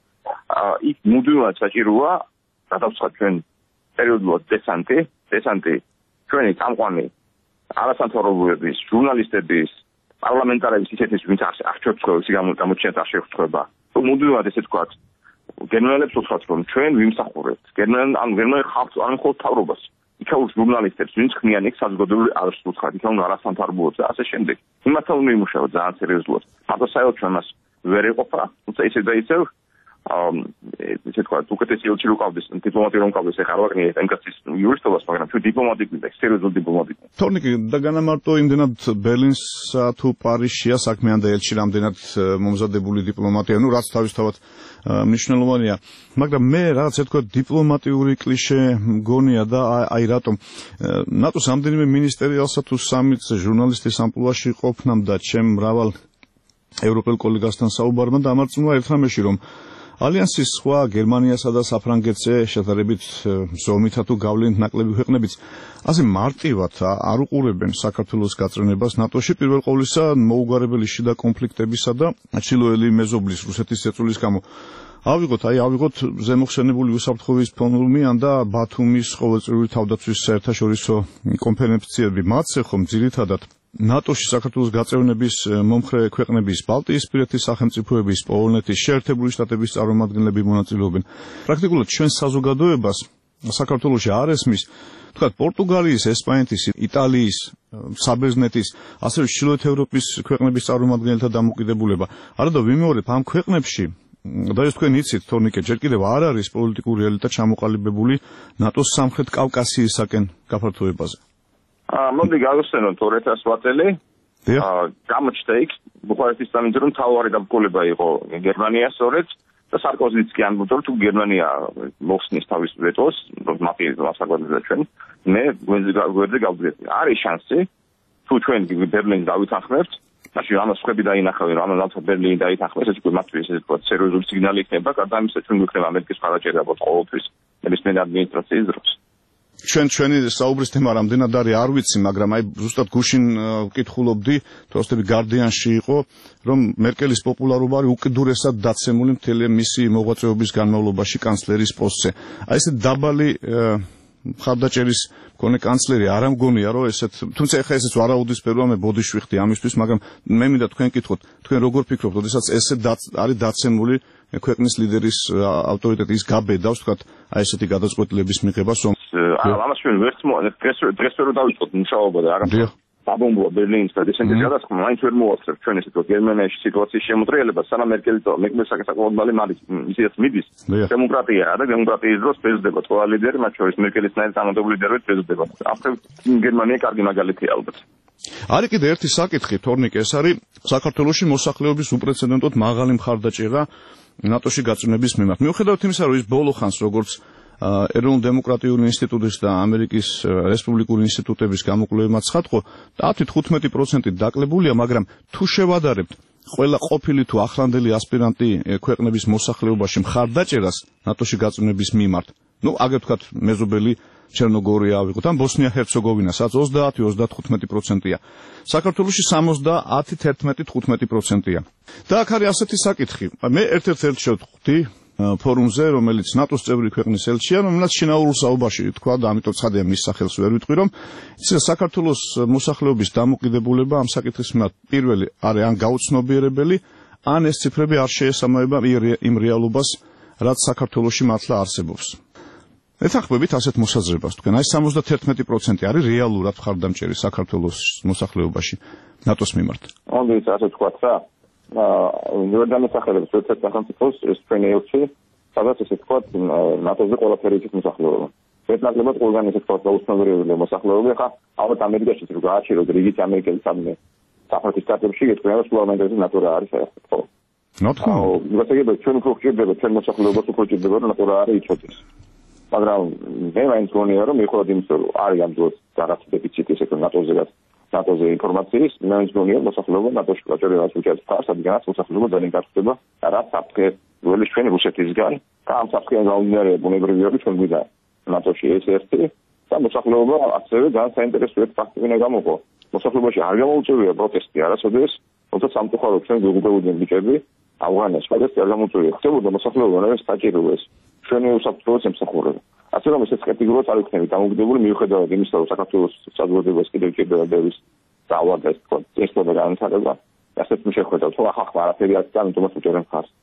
[SPEAKER 4] იქ მუდმივად საჭიროა გადავცხადოთ ჩვენ პერიოდულად დესანტი ჩვენი წამყვანი არასამთავრობოების, ჟურნალისტების, პარლამენტარების ისეთის, ვინც არჩევს ცხოვრების გამოჩენად არ შეხვდება. მუდმივად ესე თქვა, გერმანელებს უცხოთ, რომ ჩვენ ვიმსახურებთ. გერმანელი ხალხს არ მხოლოდ თავრობას, იქაურ ჟურნალისტებს, ვინც ქმნიან იქ საზოგადოებრივ არხს უცხად, იქაურ არასამთავრობოებს და ასე შემდეგ. იმასთან უნდა იმუშაოთ ძალიან სერიოზულად. მარტო საერთოდ ჩვენ მას ვერ ეყოფა, თუმცა ისე და ისე ისე თქვა, უკეთესი ელჩი რო ყავდეს, დიპლომატი რომ ყავდეს, ეხლა არ ვაკნიეთ ემკაცის იურისტობას, მაგრამ ჩვენ დიპლომატი გვინდა, სერიოზული დიპლომატი.
[SPEAKER 3] თორნიკი, და განამარტო იმდენად ბერლინსა თუ პარიზშია საქმე ან და ელჩი რამდენად მომზადებული დიპლომატია, ну რაც თავისთავად მნიშვნელოვანია, მაგრამ მე რაღაც ეთქვა დიპლომატიური კლიშე მგონია და აი რატომ ნატოს ამდენიმე მინისტერიალსა თუ სამიტზე ჟურნალისტის ამპლუაში ყოფნამ და ჩემ მრავალ ევროპელ კოლეგასთან საუბარმა დამარწმუნა ერთ რამეში, რომ ალიანსის სხვა გერმანიასა და საფრანგეთზე შედარებით ზომითა თუ გავლენით ნაკლები ქვეყნებიც ასე მარტივად არ უყურებენ საქართველოს გაწმენებას ნატოში, პირველ ყოვლისა მოუგვარებელი შიდა კონფლიქტებისა და ჩრდილოელი მეზობლის რუსეთის ზეწოლის გამო. ავიღოთ ზემოხსენებული უსაფრთხოების ფორუმი ან და ბათუმის ყოველწლიური თავდაცვის საერთაშორისო კონფერენციები. მათზე ხომ ძირითადად ნატოში საქართველოს გაწევნების მომხრე ქვეყნების, ბალტიისპირეთის სახელმწიფოების, პოლონეთის, შეერთებული შტატების წარმომადგენლები მონაწილეობენ. პრაქტიკულად ჩვენ საზოგადოებას საქართველოში არ ესმის, თქვათ, პორტუგალიის, ესპანეთის, იტალიის, საბერძნეთის, ასევე ჩრდილოეთ ევროპის ქვეყნების წარმომადგენელთა დამოკიდებულება. არადა ვიმეორებ ამ ქვეყნებში და ეს თქვენ იცით, თორნიკე, ჯერ კიდევ არ არის პოლიტიკური რეალიტეტ ჩამოყალიბებული ნატოს სამხრეთ კავკასიისაკენ გაფართოებაზე.
[SPEAKER 4] მოდი გავიხსენოთ 200 ვატელი. გამოჩნდა იქ ბუქარესტის სამინისტრო რომ თავარი დაბრკოლება იყო გერმანიას სწორედ და სარკოზიც კი ამბობდა რომ თუ გერმანია მოხსნის თავის ვეტოს, მათი სასაგადოა ჩვენ, მე გვერდზე გავდგეთ. არის შანსი თუ ჩვენ ბერლინს დავითანხმებთ, მაშინ ამას ხები დაინახავენ, რომ ამას ბერლინი დაითანხმებს, ეს უკვე მათთვის ესე ვთქვათ სერიოზული სიგნალი იქნება, გარდა ამისა ჩვენ გვიქნება ამერიკის მხარდაჭერა ყოველთვის ნებისმიერ ადმინისტრაციის დროს.
[SPEAKER 3] ჩვენი საუბრის თემა რამდენად არის არ ვიცი, მაგრამ აი ზუსტად გუშინ ვკითხულობდი, თორსტები გარდიანში იყო, რომ მერკელის პოპულარობა არის უკიდურესად დაცემული მთელი მისი მოღვაწეობის განმავლობაში კანცლერის პოსტზე. აი ესე დაბალი მხარდაჭერის მქონე კანცლერი არ ამგონია, რომ ესეთ, თუმცა ეხლა ესეც ვარაუდისფეროა, მე ბოდიში ვიხდი ამისთვის, მაგრამ მე მინდა თქვენ კითხოთ, თქვენ როგორ ფიქრობთ, როდესაც ესე არის დაცემული ქვეყნის ლიდერის ავტორიტეტი ის გაბედავს, თქვათ, აი ესეთი გადაწყვეტილების მიღებას, რომ
[SPEAKER 4] ამას ჩვენ დღეს ვერ დავიწყოთ მუშაობა და არა საბომბოა ბერლინის და ესენთის გადასხმა, მაინც ვერ მოვახსენებ ჩვენ ესე თქო გერმანიაში სიტუაციის შემოტრიალება, სანამ მერკელი საკუთარ მალე ისიც მიდის დემოკრატია და დემოკრატიის დროს ბეზდება ყველა ლიდერი, მათ შორის მერკელისნაირ წარმატებული ლიდერიც ბეზდება. ახლა გერმანია კარგი მაგალითია ალბათ.
[SPEAKER 3] არის კიდე ერთი საკითხი, თორნიკე, ეს არის საქართველოში მოსახლეობის უპრეცედენტოდ მაღალი მხარდაჭერა ნატოში გაწმენების მიმართ. მიუხედავად იმისა, რომ ის ბოლო ხანს როგორც ეროვნულ დემოკრატიული ინსტიტუტის და ამერიკის რესპუბლიკური ინსტიტუტების გამოკვლევებმა ცხადყო, 10-15% დაკლებულია, მაგრამ თუ შევადარებთ ყველა ყოფილი თუ ახლანდელი ასპირანტი ქვეყნების მოსახლეობაში მხარდაჭერას ნატოში გაწმენების მიმართ, აგერ ვთქვათ მეზობელი ჩერნოგორია ავიღოთ, ან ბოსნია-ჰერცეგოვინა, სადაც 20-35%-ია. საქართველოში 70-11-15%-ია. და აქ არის ასეთი საკითხი. მე ერთ-ერთ ელჩს ვხვდი ფორუმზე, რომელიც ნატოს წევრი ქვეყნის ელჩია, რომელსაც შინაურულ საუბარში თქვა და ამიტომ ცხადია მის სახელს ვერ ვიტყვი, რომ საქართველოს მოსახლეობის დამოკიდებულება ამ საკითხის მიმართ პირველი არის ან გაუცნობიერებელი, ან ეს ციფრები არ შეესაბამება იმ რეალობას, რაც საქართველოში მართლა არსებობს. ეთანხმებით ასეთ მოსაზრებას თქვენ, აი 71% არის რეალურად მხარდამჭერი საქართველოს მოსახლეობაში ნატოს მიმართ.
[SPEAKER 4] ამბობთ ასე თქვათ რა. ვერ დამესახელებს ერთ-ერთ სახელმწიფოს ეს ჩვენი ელჩი, სადაც ესე თქვათ ნატოზე ყველაფერი ის მოსახლეობა. ერთნაკლებად ყველგან ესე თქვათ დაუცნობიერებელი მოსახლეობა, ხა ალბათ ამერიკაში თუ გააჩეროთ რიგით ამერიკელი სამნე საფრანგეთის სტატებში გეტყვიან რომ სულამენტაზე ნატო რა არის საერთოდ. ხო.
[SPEAKER 3] ნატო.
[SPEAKER 4] გასაგებია ჩვენ უფრო ხშირდება ჩვენ მოსახლეობას უფრო ხშირდება რომ ნატო რა არის იცოდეს. მაგრამ მე მაინც გონია რომ მიხოთ იმის რომ არის ამ დროს რაღაც დეფიციტი ესე თუ ნატოზე ინფორმაციის, მაინც გონია მოსახლეობა ნატოში გაჭერებას უჭერს ფარს, რადგანაც მოსახლეობა ძალიან გახდება რაც საფრთხე როლის ჩვენ რუსეთისგან და ამ საფრთხეა გაუძლიერია ბუნებრივია რომ ჩვენ გვიდა ნატოში ეს ერთი და მოსახლეობა ასევე ძალიან საინტერესო ფაქტი უნდა გამოყო. მოსახლეობაში არ გამოუწევია პროტესტი არასოდეს, თუმცა სამწუხაროდ ჩვენ გვიგებოდნენ ბიჭები ავღანეთში პროტესტი არ გამოუწევია. ხდებოდა მოსახლეობა რა საჭიროა ეს ჩვენი უსაფრთხოების ემსახურება. ასე რომ ესეც კატეგორიულად არ იქნება დამოკიდებული მიუხედავად იმისა, რომ საქართველოს საზოგადოებას კიდევ ჭირდება ბევრის დავა და ეს განვითარება. ასეთ შეხვედრა თუ ახლა არაფერი არ არის, ამიტომაც უჭერენ ხარს.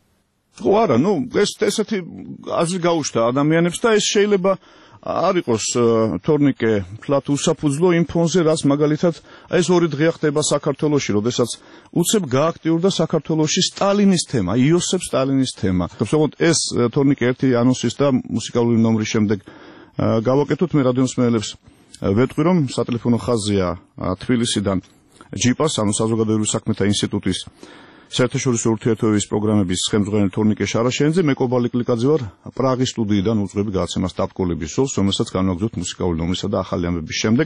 [SPEAKER 3] ხო არა, ესეთი აზრი გაუჩნდა ადამიანებს და ეს შეიძლება არ იყოს თორნიკე თლათ უსაფუძვლო იმ ფონზე, რაც მაგალითად ეს 2 დღეა ხდება საქართველოში, როდესაც უცებ გააქტიურდა საქართველოში სტალინის თემა, იოსებ სტალინის თემა. თუმცა ეს თორნიკე ერთი ანონსის და მუსიკალური ნომრის შემდეგ გავაკეთოთ. მე რადიომსმენელებს ვეტყვი, რომ სატელეფონო ხაზია თბილისიდან ჯიპას, ანუ საზოგადოებრივი საქმეთა ინსტიტუტის საერთაშორისო ურთიერთობების პროგრამების ხელმძღვანელი თორნიკე შარაშენიძე, მე კობალი კლიკაძე ვარ პრაღის სტუდიიდან უძღვები გადაცემას დაბკოლების სოლს, რომელსაც განვაგრძობთ მუსიკალური ნომრისა და ახალი ამბების შემდეგ.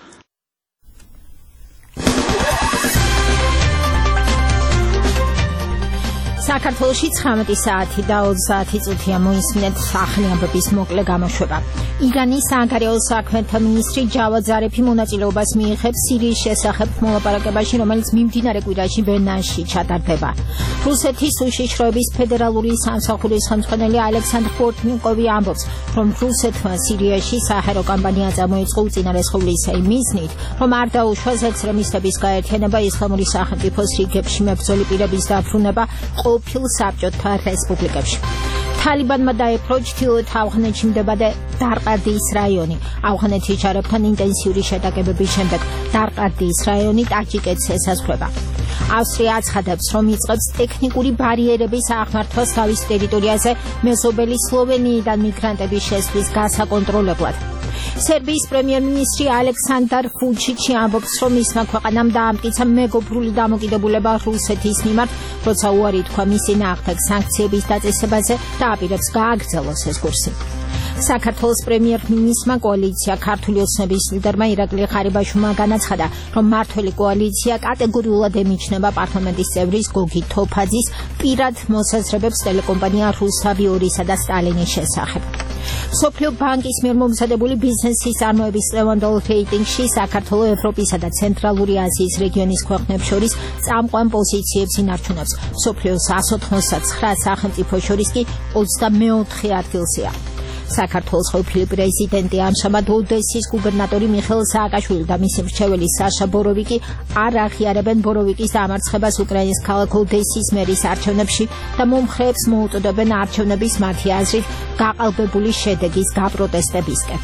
[SPEAKER 2] საქართველოში 19 საათი და 30 წუთია მოისმინეთ ახალი ამბების მოკლე გამოშვება. ირანის საგარეო საქმეთა მინისტრი ჯავად ზარიფი მონაწილეობას მიიღებს სირიის შესახებ მოლაპარაკებაში, რომელიც მიმდინარე კვირაში ვენაში ჩატარდება. რუსეთის უშიშროების ფედერალური სამსახურის ხელმძღვანელი ალექსანდრ პორტნიკოვი ამბობს, რომ რუსეთმა სირიაში საჰაერო კამპანია წამოიწყო უწინარესხულისა იმ მიზნით, რომ არ დაუშვას ექსტრემისტების გაერთიანება ისლამური სახელმწიფოს რიგებში მებრძოლი პირების დაბრუნება ყოფილ საბჭოთა რესპუბლიკებში. თალიბანმა დაეპყრო ჩრდილოეთ ავღანეთში მდებარე დარყარდიის რაიონი. ავღანეთის ჯარებთან ინტენსიური შეტაკებების შემდეგ დარყარდიის რაიონი ტაჯიკეთს ესაზღვრება. ავსტრია აცხადებს, რომ იწყებს ტექნიკური ბარიერების აღმართვას თავის ტერიტორიაზე მეზობელი სლოვენიიდან მიგრანტების შესვლის გასაკონტროლებლად. სერბიის პრემიერ-მინისტრი ალექსანდარ ვუჩიჩი ამბობს, რომ მისმა ქვეყანამ დაამტკიცა მეგობრული დამოკიდებულება რუსეთის მიმართ, როცა უარი თქვა მისი ნააღთაკ სანქციების დაწესებაზე და აპირებს გააგრძელოს ეს კურსი. საქართველოს პრემიერ-მინისტრმა კოალიცია ქართული ოცნების ლიდერმა ირაკლი ღარიბაშვილმა განაცხადა, რომ მართველი კოალიცია კატეგორიულად ემიჩნევა პარლამენტის წევრის გოგი თოფაძის პირად მოსაზრებებს ტელეკომპანია რუსთავი 2-სა და სტალინის შესახებ. მსოფლიო ბანკის მიერ მომზადებული ბიზნესის წარმოების წლევანდელ რეიტინგში საქართველო ევროპისა და ცენტრალური აზიის რეგიონის ქვეყნებს შორის წამყვან პოზიციებს ინარჩუნებს. მსოფლიოს 189 სახელმწიფოს შორის კი 24 ადგილზეა. საქართველოს ყოფილი პრეზიდენტი ამჟამად ოდესის გუბერნატორი მიხეილ სააკაშვილი და მისი მრჩეველი საშა ბოროვიკი არ აღიარებენ ბოროვიკის დამარცხებას უკრაინის ქალაქ ოდესის მერის არჩევნებში და მომხრეებს მოუწოდებენ არჩევნების მათი აზრით გაყალბებული შედეგის გაპროტესტებისკენ.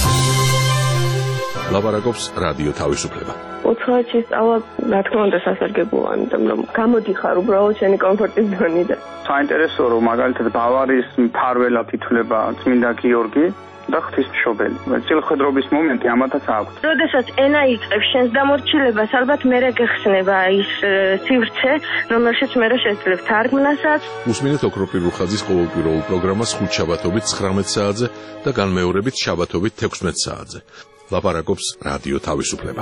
[SPEAKER 1] ლაპარაკობს რადიო თავისუფლება.
[SPEAKER 7] ოცხალეთში სწავლა, რა თქმა უნდა, სასარგებლოა, იმიტომ რომ გამოდიხარ უბრალოდ შენი კომფორტის ზონიდან.
[SPEAKER 8] საინტერესო რომ მაგალითად ბავარიის მფარველად ითვლება წმინდა გიორგი და ღვთისმშობელი. წილხვედრობის მომენტი ამათაც აქვს.
[SPEAKER 7] როდესაც ენა იწყებს შენს დამორჩილებას, ალბათ მერე გეხსნება ის სივრცე, რომელშიც მერე შეძლებ თარგმნასაც.
[SPEAKER 1] უსმინეთ ოქროპირ რუხაძის ყოველკვირეულ პროგრამას ხუთშაბათობით 19 საათზე და განმეორებით შაბათობით 16 საათზე. ლაპარაკობს რადიო თავისუფლება.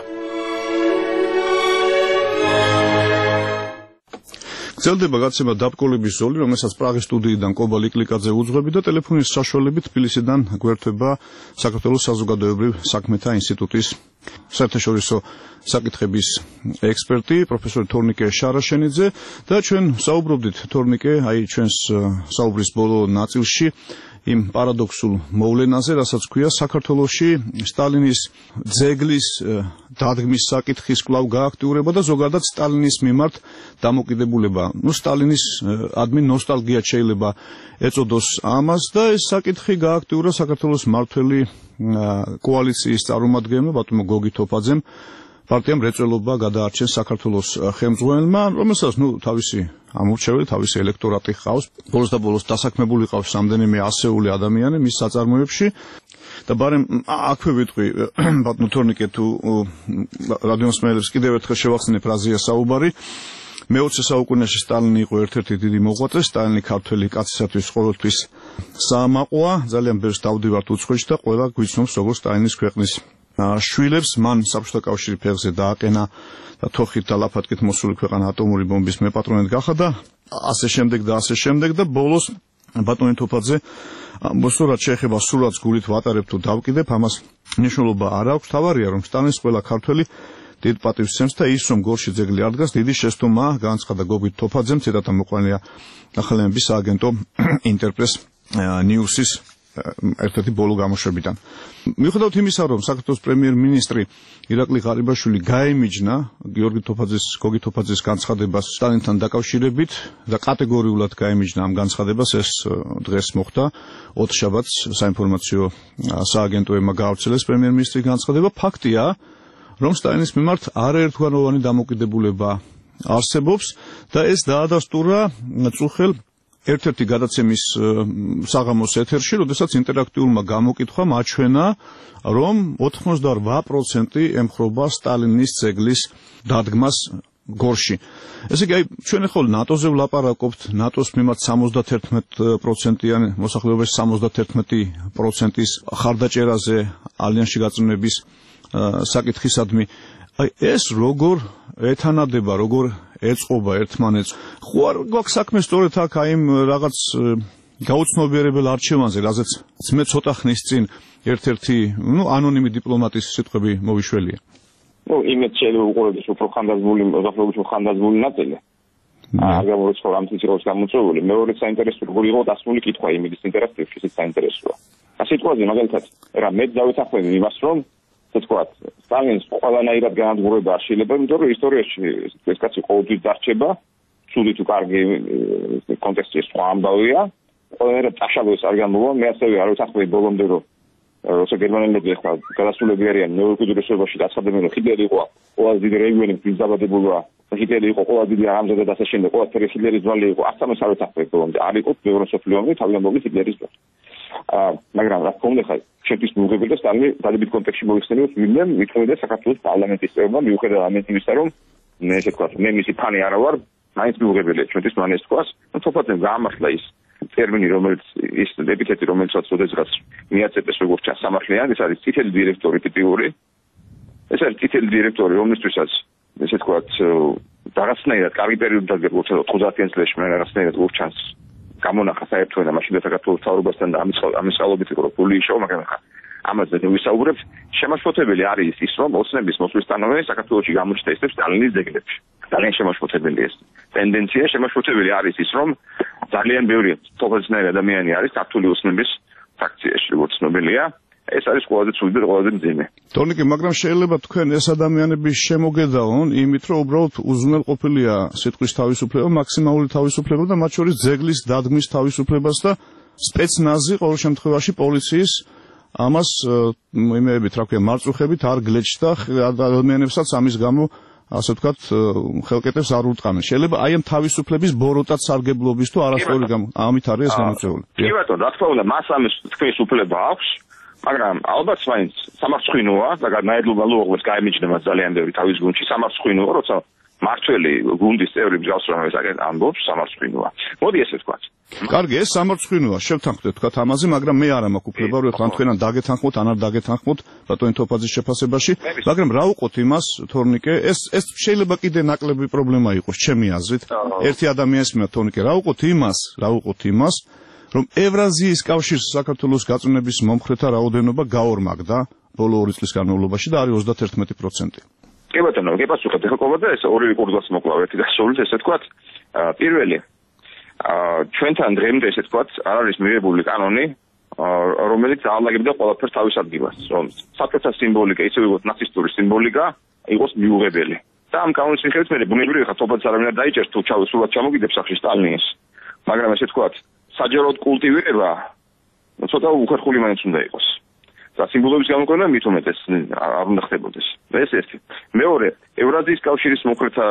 [SPEAKER 3] გრძელდება გადაცემა დაბკოლების ზოლი, რომელსაც პრაღის სტუდიიდან კობალი კლიკაძე უძღვები და ტელეფონის საშუალებით თბილისიდან გვერდება საქართველოს საზოგადოებრივ საქმეთა ინსტიტუტის საერთაშორისო საკითხების ექსპერტი პროფესორი თორნიკე შარაშენიძე და ჩვენ საუბრობდით თორნიკე, ჩვენს საუბრის ბოლო ნაწილში იმ პარადოქსულ მოვლენაზე, რასაც ქვია საქართველოში სტალინის ძეგლის დადგმის საკითხის კვლავ გააქტიურება და ზოგადად სტალინის მიმართ დამოკიდებულება. სტალინის ადმი ნოსტალგიად შეიძლება ეწოდოს ამას და ეს საკითხი გააქტიურა საქართველოს მართველი კოალიციის წარმომადგენელმა ბატონო გოგი თოფაძემ. პარტიამ რეწველობა გადაარჩენს საქართველოს ხელმძღვანელმა, რომელსაც თავისი ამორჩეველი, თავისი ელექტორატი ჰყავს. ბოლოს და ბოლოს დასაქმებული ყავს რამდენიმე ასეული ადამიანი მის საწარმოებში. და ბარემ აქვე ვიტყვი ბატონო თორნიკე, თუ რადიომსმენელებს კიდევ ერთხელ შევახსენებ რაზეა საუბარი. მე-20 საუკუნეში სტალინი იყო ერთ-ერთი დიდი მოღვაწე, სტალინი ქართველი კაცისათვის ყოველთვის საამაყოა, ძალიან ბევრს დავდივართ უცხოეთში და ყველა გვიცნობს როგორც სტალინის ქვეყნის შვილებს. მან საბჭოთა კავშირი ფეხზე დააყენა და თოხით და ლაფატკით მოსული ქვეყანა ატომური ბომბის მეპატრონედ გახადა, ასე შემდეგ და ბოლოს ბატონი თოფაძე მოსურათ შეეხება სურათს გულით ვატარებ თუ დავკიდებ, ამას მნიშვნელობა არ აქვს. თავარია რომ სტალინის ყველა ქართველი დიდ პატივს სცემს და ის რომ გორში ძეგლი არ დგას დიდი შეცდომაა, განაცხადა გოგი თოფაძემ, ციტატა მოყვანილია ახალ ამბის სააგენტო ინტერპრეს ნიუსის ერთ-ერთი ბოლო გამოშვებიდან. მიუხედავად იმისა, რომ საქართველოს პრემიერ-მინისტრი ირაკლი ღარიბაშვილი გაემიჯნა გიორგი თოფაძის განცხადებას სტალინთან დაკავშირებით და კატეგორიულად გაემიჯნა ამ განცხადებას, ეს დღეს მოხდა 4 შაბათს საინფორმაციო სააგენტოებმა გაავრცელეს პრემიერ-მინისტრის განცხადება. ფაქტია, რომ სტალინის მიმართ არაერთგვაროვანი დამოკიდებულება არსებობს და ეს დაადასტურა წუხელ ერთ-ერთი გადაცემის საღამოს ეთერში, როდესაც ინტერაქტიულმა გამოკითხვამ აჩვენა, რომ 88% ემხრობა სტალინის ძეგლის დადგმას გორში. ესე იგი, ჩვენ ახლა ნატოზე ვლაპარაკობთ, ნატოს მიმართ 71%-იანი მოსახლეობის 71%-ის ხარდაჭერაზე ალიანსში გაწმენების საკითხისადმი. ეს როგორ ეთანადება, როგორ ეწყობა ერთმანეთს. ხო არ გვაქვს საქმე სწორედ აქ აი რაღაც გაუცნობიერებელ არჩევანზე, რაზეც მე ცოტა ხნის წინ ერთ-ერთი, ანონიმი დიპლომატის სიტყვები მოვიშველია.
[SPEAKER 4] იმით შეიძლება უყურებდეს უფრო ხანდაზმული ნაწილი. არ გამორიცხავ ამ თვითონ გამოწვეული. მეორე საინტერესო როგორ იყო დასმული კითხვა იმის ინტერაქტივში, ეს საინტერესოა. სიტყვაზე მაგალითად, რა მე დავეთანხმები იმას, რომ თქვათ, სტალინს ყველანაირად განადგურება არ შეიძლება, იმიტომ რომ ისტორიაში ეს კაცი ყოველთვის დარჩება, ცუდი თუ კარგი კონტექსტი სხვა ამბავია, ყველანაირად წაშალოს არ გამოვა, მე ასევე არ ვეთანხმები ბოლომდე, რომ როცა გერმანელები ახლა გადასულები არიან ნეოეკუდურესობაში დაცხადებენ, რომ ჰიტლერი იყო ყველაზე დიდი რეგიონის დაბადებულება, ჰიტლერი იყო ყველაზე დიდი ამზადა და ასე შემდეგ, ყველაფერი ჰიტლერის ძვალი იყო, ასამას არ ვეთანხმები ბოლომდე, არ იყო მეორე მსოფლიო ომი თავიდან მოვიდა ჰიტლერის ძვალი. მაგრამ რა თქმა უნდა, ხა ჩემთვის მიუღებელი და სტალინი დადებით კონტექსტში მოიხსენიებს, ვინმე მithmeდა საქართველოს პარლამენტის წევრმა მიუხედავად ამიტომისა, რომ მე ესე ვთქვათ, მე მისი ფანი არა ვარ, მაინც მიუღებელია ჩვენთვის მან ეს თქვას, თოფაძემ გაამართლა ის ტერმინი, რომელიც ის ეპითეტი, რომელსაც ოდესღაც მიაწედეს როგორც ჩანს სამართლიანი, ეს არის წითელი დირექტორი ტიპიური. ეს არის წითელი დირექტორი, რომლისთვისაც ესე ვთქვათ, რაღაცნაირად კარგი პერიოდი დაგერბო 90-იან წლებში, მე რაღაცნაირად როგორც ჩანს გამონახა საერთო ენა მაშინ საქართველოს მთავრობასთან და ამის წყალობით იყო ფული იშო, მაგრამ ხა ამაზე ვისაუბრებთ. შემაშფოთებელი არის ის, რომ ოცნების მოსვლისთანავე საქართველოში გამოჩნდა ეს სტალინის ძეგლებში. ძალიან შემაშფოთებელი ეს ტენდენცია. შემაშფოთებელი არის ის, რომ ძალიან ბევრი თოფაძისნაირი ადამიანი არის ქართული ოცნების ფრაქციაში, როგორც ცნობილია. ეს არის ყველაზე ცუდი და ყველაზე მძიმე.
[SPEAKER 3] თორნიკე, მაგრამ შეიძლება თქვენ ეს ადამიანები შემოგედაონ იმით, რომ უბრალოდ უზრუნველყოფილია სიტყვის თავისუფლება, მაქსიმალური თავისუფლება და მათ შორის ძეგლის დადგმის თავისუფლებას და სპეცნაზი ყოველ შემთხვევაში პოლიციის ამას იმეებით, რა ქვია, მარწუხებით არ გლეჩდა ადამიანებსაც ამის გამო, ასე ვთქვათ, ხელკეტებს არ ურტყამენ. შეიძლება აი ამ თავისუფლების ბოროტად სარგებლობის თუ არასწორი ამით არის ეს გამოწვეული.
[SPEAKER 4] კი ბატონო, რა თქმა უნდა, მას ამის თქვის უფლება აქვს. მაგრამ ალბათ მაინც სამარცხვინოა და განაედლობა ლუღებს გაემიჯნება ძალიან ბევრი თავის გუნდში სამარცხვინოა, როცა მართველი გუნდის წევრი მსგავს რომ ეს ამბობს სამარცხვინოა. მოდი ესე ვთქვათ.
[SPEAKER 3] კარგი, ეს სამარცხვინოა, შევთანხმდეთ თქვათ ამაზე, მაგრამ მე არ მაქვს უფლება რომ ეხლა თქვენან დაგეთანხმოთ, ან არ დაგეთანხმოთ ბატონი თოფაძის შეფასებაში, მაგრამ რა უყოთ იმას, თორნიკე, ეს შეიძლება კიდე ნაკლები პრობლემა იყოს ჩემი აზრით. ერთი ადამიანის მიმართ თორნიკე, რა უყოთ იმას, რომ ევრაზიის კავშირს საქართველოს გაწმენების მომხრეთა რაოდენობა გაორმაგდა ბოლო 2 წლის განმავლობაში და არის 31%.
[SPEAKER 4] კი ბატონო, გეპასუხეთ ეხლა და ეს ორივე კურდღაც მოკლავ ერთი დასავლით, ესე ვთქვათ, პირველი ჩვენთან დღემდე ესე ვთქვათ, არ არის მიღებული კანონი, რომელიც აალაგებდა ყველაფერს თავის ადგილას, რომ საბჭოთა სიმბოლიკა, ისე ვიღოთ ნაცისტური სიმბოლიკა იყოს მიუღებელი. და ამ კანონის მიხედვით მე ბუნებრივია ხა თოფაძე არავინ არ დაიჭერს თუ სულად ჩამოგიდებს სახში სტალინის, მაგრამ ესე ვთქვათ, საჯაროდ კულტივირება ცოტა უხერხული მაინც უნდა იყოს. და სიმბოლოების გამოყენება მით უმეტეს არ უნდა ხდებოდეს. ეს ერთი. მეორე, ევრაზიის კავშირის მომხრეთა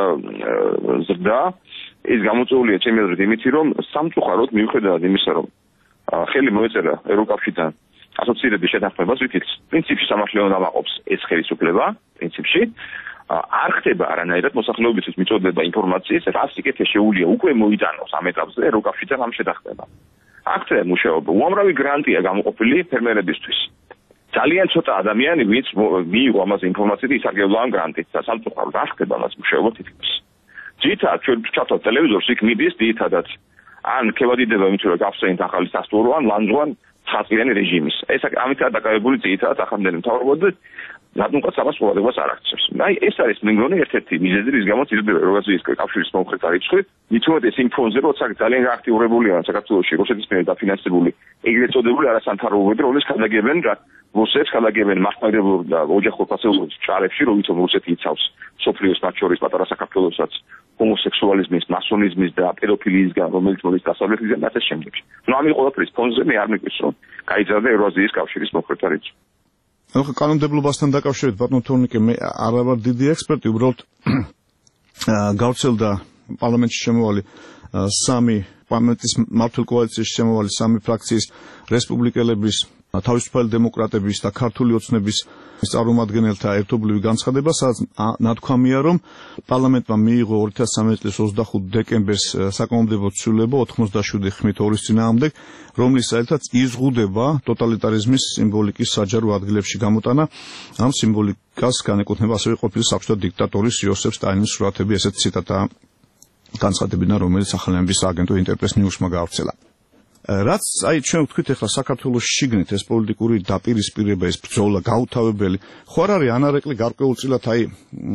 [SPEAKER 4] ზრდა ის გამოწვეულია ჩემი აზრით იმით, რომ სამწუხაროდ მიუხედავად იმისა, რომ ხელი მოეწერა ევროკავშირთან ასოცირების შეთანხმებას, ვით პრინციპში სამართლიანი დამაყობს ეს ხელისუფლება, პრინციპში არ ხდება არანაირად მოსახლეობისთვის მიწოდება ინფორმაციის, რა სიკეთე შეუძლია უკვე მოიტანოს ამ ეტაპზე ევროკავშირთან ამ შეთანხმება. აქცია მუშაობა, უამრავი გრანტია გამოყოფილი ფერმერებისთვის. ძალიან ცოტა ადამიანი ვინც მიიღო ამაზე ინფორმაცია და ისარგებლა ამ გრანტით და სამწუხაროდ არ ხდება მას მუშაობა თითქმის. ძირითადად ჩვენ ჩავთვალ ტელევიზორს იქ მიდის ძირითადად ან ქევადიდება იმით რომ გახსენით ახალი სასტუმრო ან ლანძღვა 9-წლიანი რეჟიმის. ეს ამითაა დაკავებული ძირითადად ახალგაზრდა მთავრობა და რატომღაც ამას ყურადღებას არ აქცევს. აი ეს არის მე მგონი ერთ-ერთი მიზეზი, რის გამოც იზრდება ევრაზიის კავშირის მომხრეთა რიცხვი. მით უმეტეს იმ ფონზე, როცა ძალიან აქტიურებულია საქართველოში რუსეთის მიერ დაფინანსებული ეგრეთ წოდებული არასამთავრობოები, რომლებიც გადაგებენ რუსეთს, გადაგებენ მართლმადიდებლურ და ოჯახურ ფასეულობ ჭარებში, რომელთომ რუსეთი იცავს სოფლიოს მათ შორის პატარა საქართველოსაც ჰომოსექსუალიზმის, მასონიზმის და პედოფილიისგან, რომელიც მოდის დასავლეთიდან და ასე შემდეგ. ნუ ამ ყველაფრის ფონზე მე არ მიყვის, რომ გაიზარდა ევრაზიის კავშირის მომხრეთა რიცხვი.
[SPEAKER 3] ხო, კანონმდებლობასთან დაკავშირებით ბატონო თორნიკე, მე არ ვარ დიდი ექსპერტი, უბრალოდ გავრცელდა პარლამენტში შემოვალი სამი პარლამენტის მმართველ კოალიციაში შემოვალი სამი ფრაქციის რესპუბლიკელების, თავისუფალი დემოკრატების და ქართული ოცნების წარმომადგენელთა ერთობლივი განცხადება, სადაც ნათქვამია, რომ პარლამენტმა მიიღო 2013 წლის 25 დეკემბერს საკანონმდებლო ცვლილება 87 ხმით 2-ის წინააღმდეგ, რომლის საერთოდ იზღუდება ტოტალიტარიზმის სიმბოლიკის საჯარო ადგილებში გამოტანა. ამ სიმბოლიკას განეკუთვნება ასევე ყოფილი საბჭოთა დიქტატორის იოსებ სტალინის სურათები, ესეც ციტატა განცხადებიდან, რომელიც ახალიანების აგენტო ინტერპრეს ნიუსმა გაავრცელა. რაც აი ჩვენ ვთქვით ახლა საქართველოს შიგნით ეს პოლიტიკური დაპირისპირება, ეს ბრძოლა გაუთავებელი, ხო არ არის ანარეკლი გარკვეულწილად აი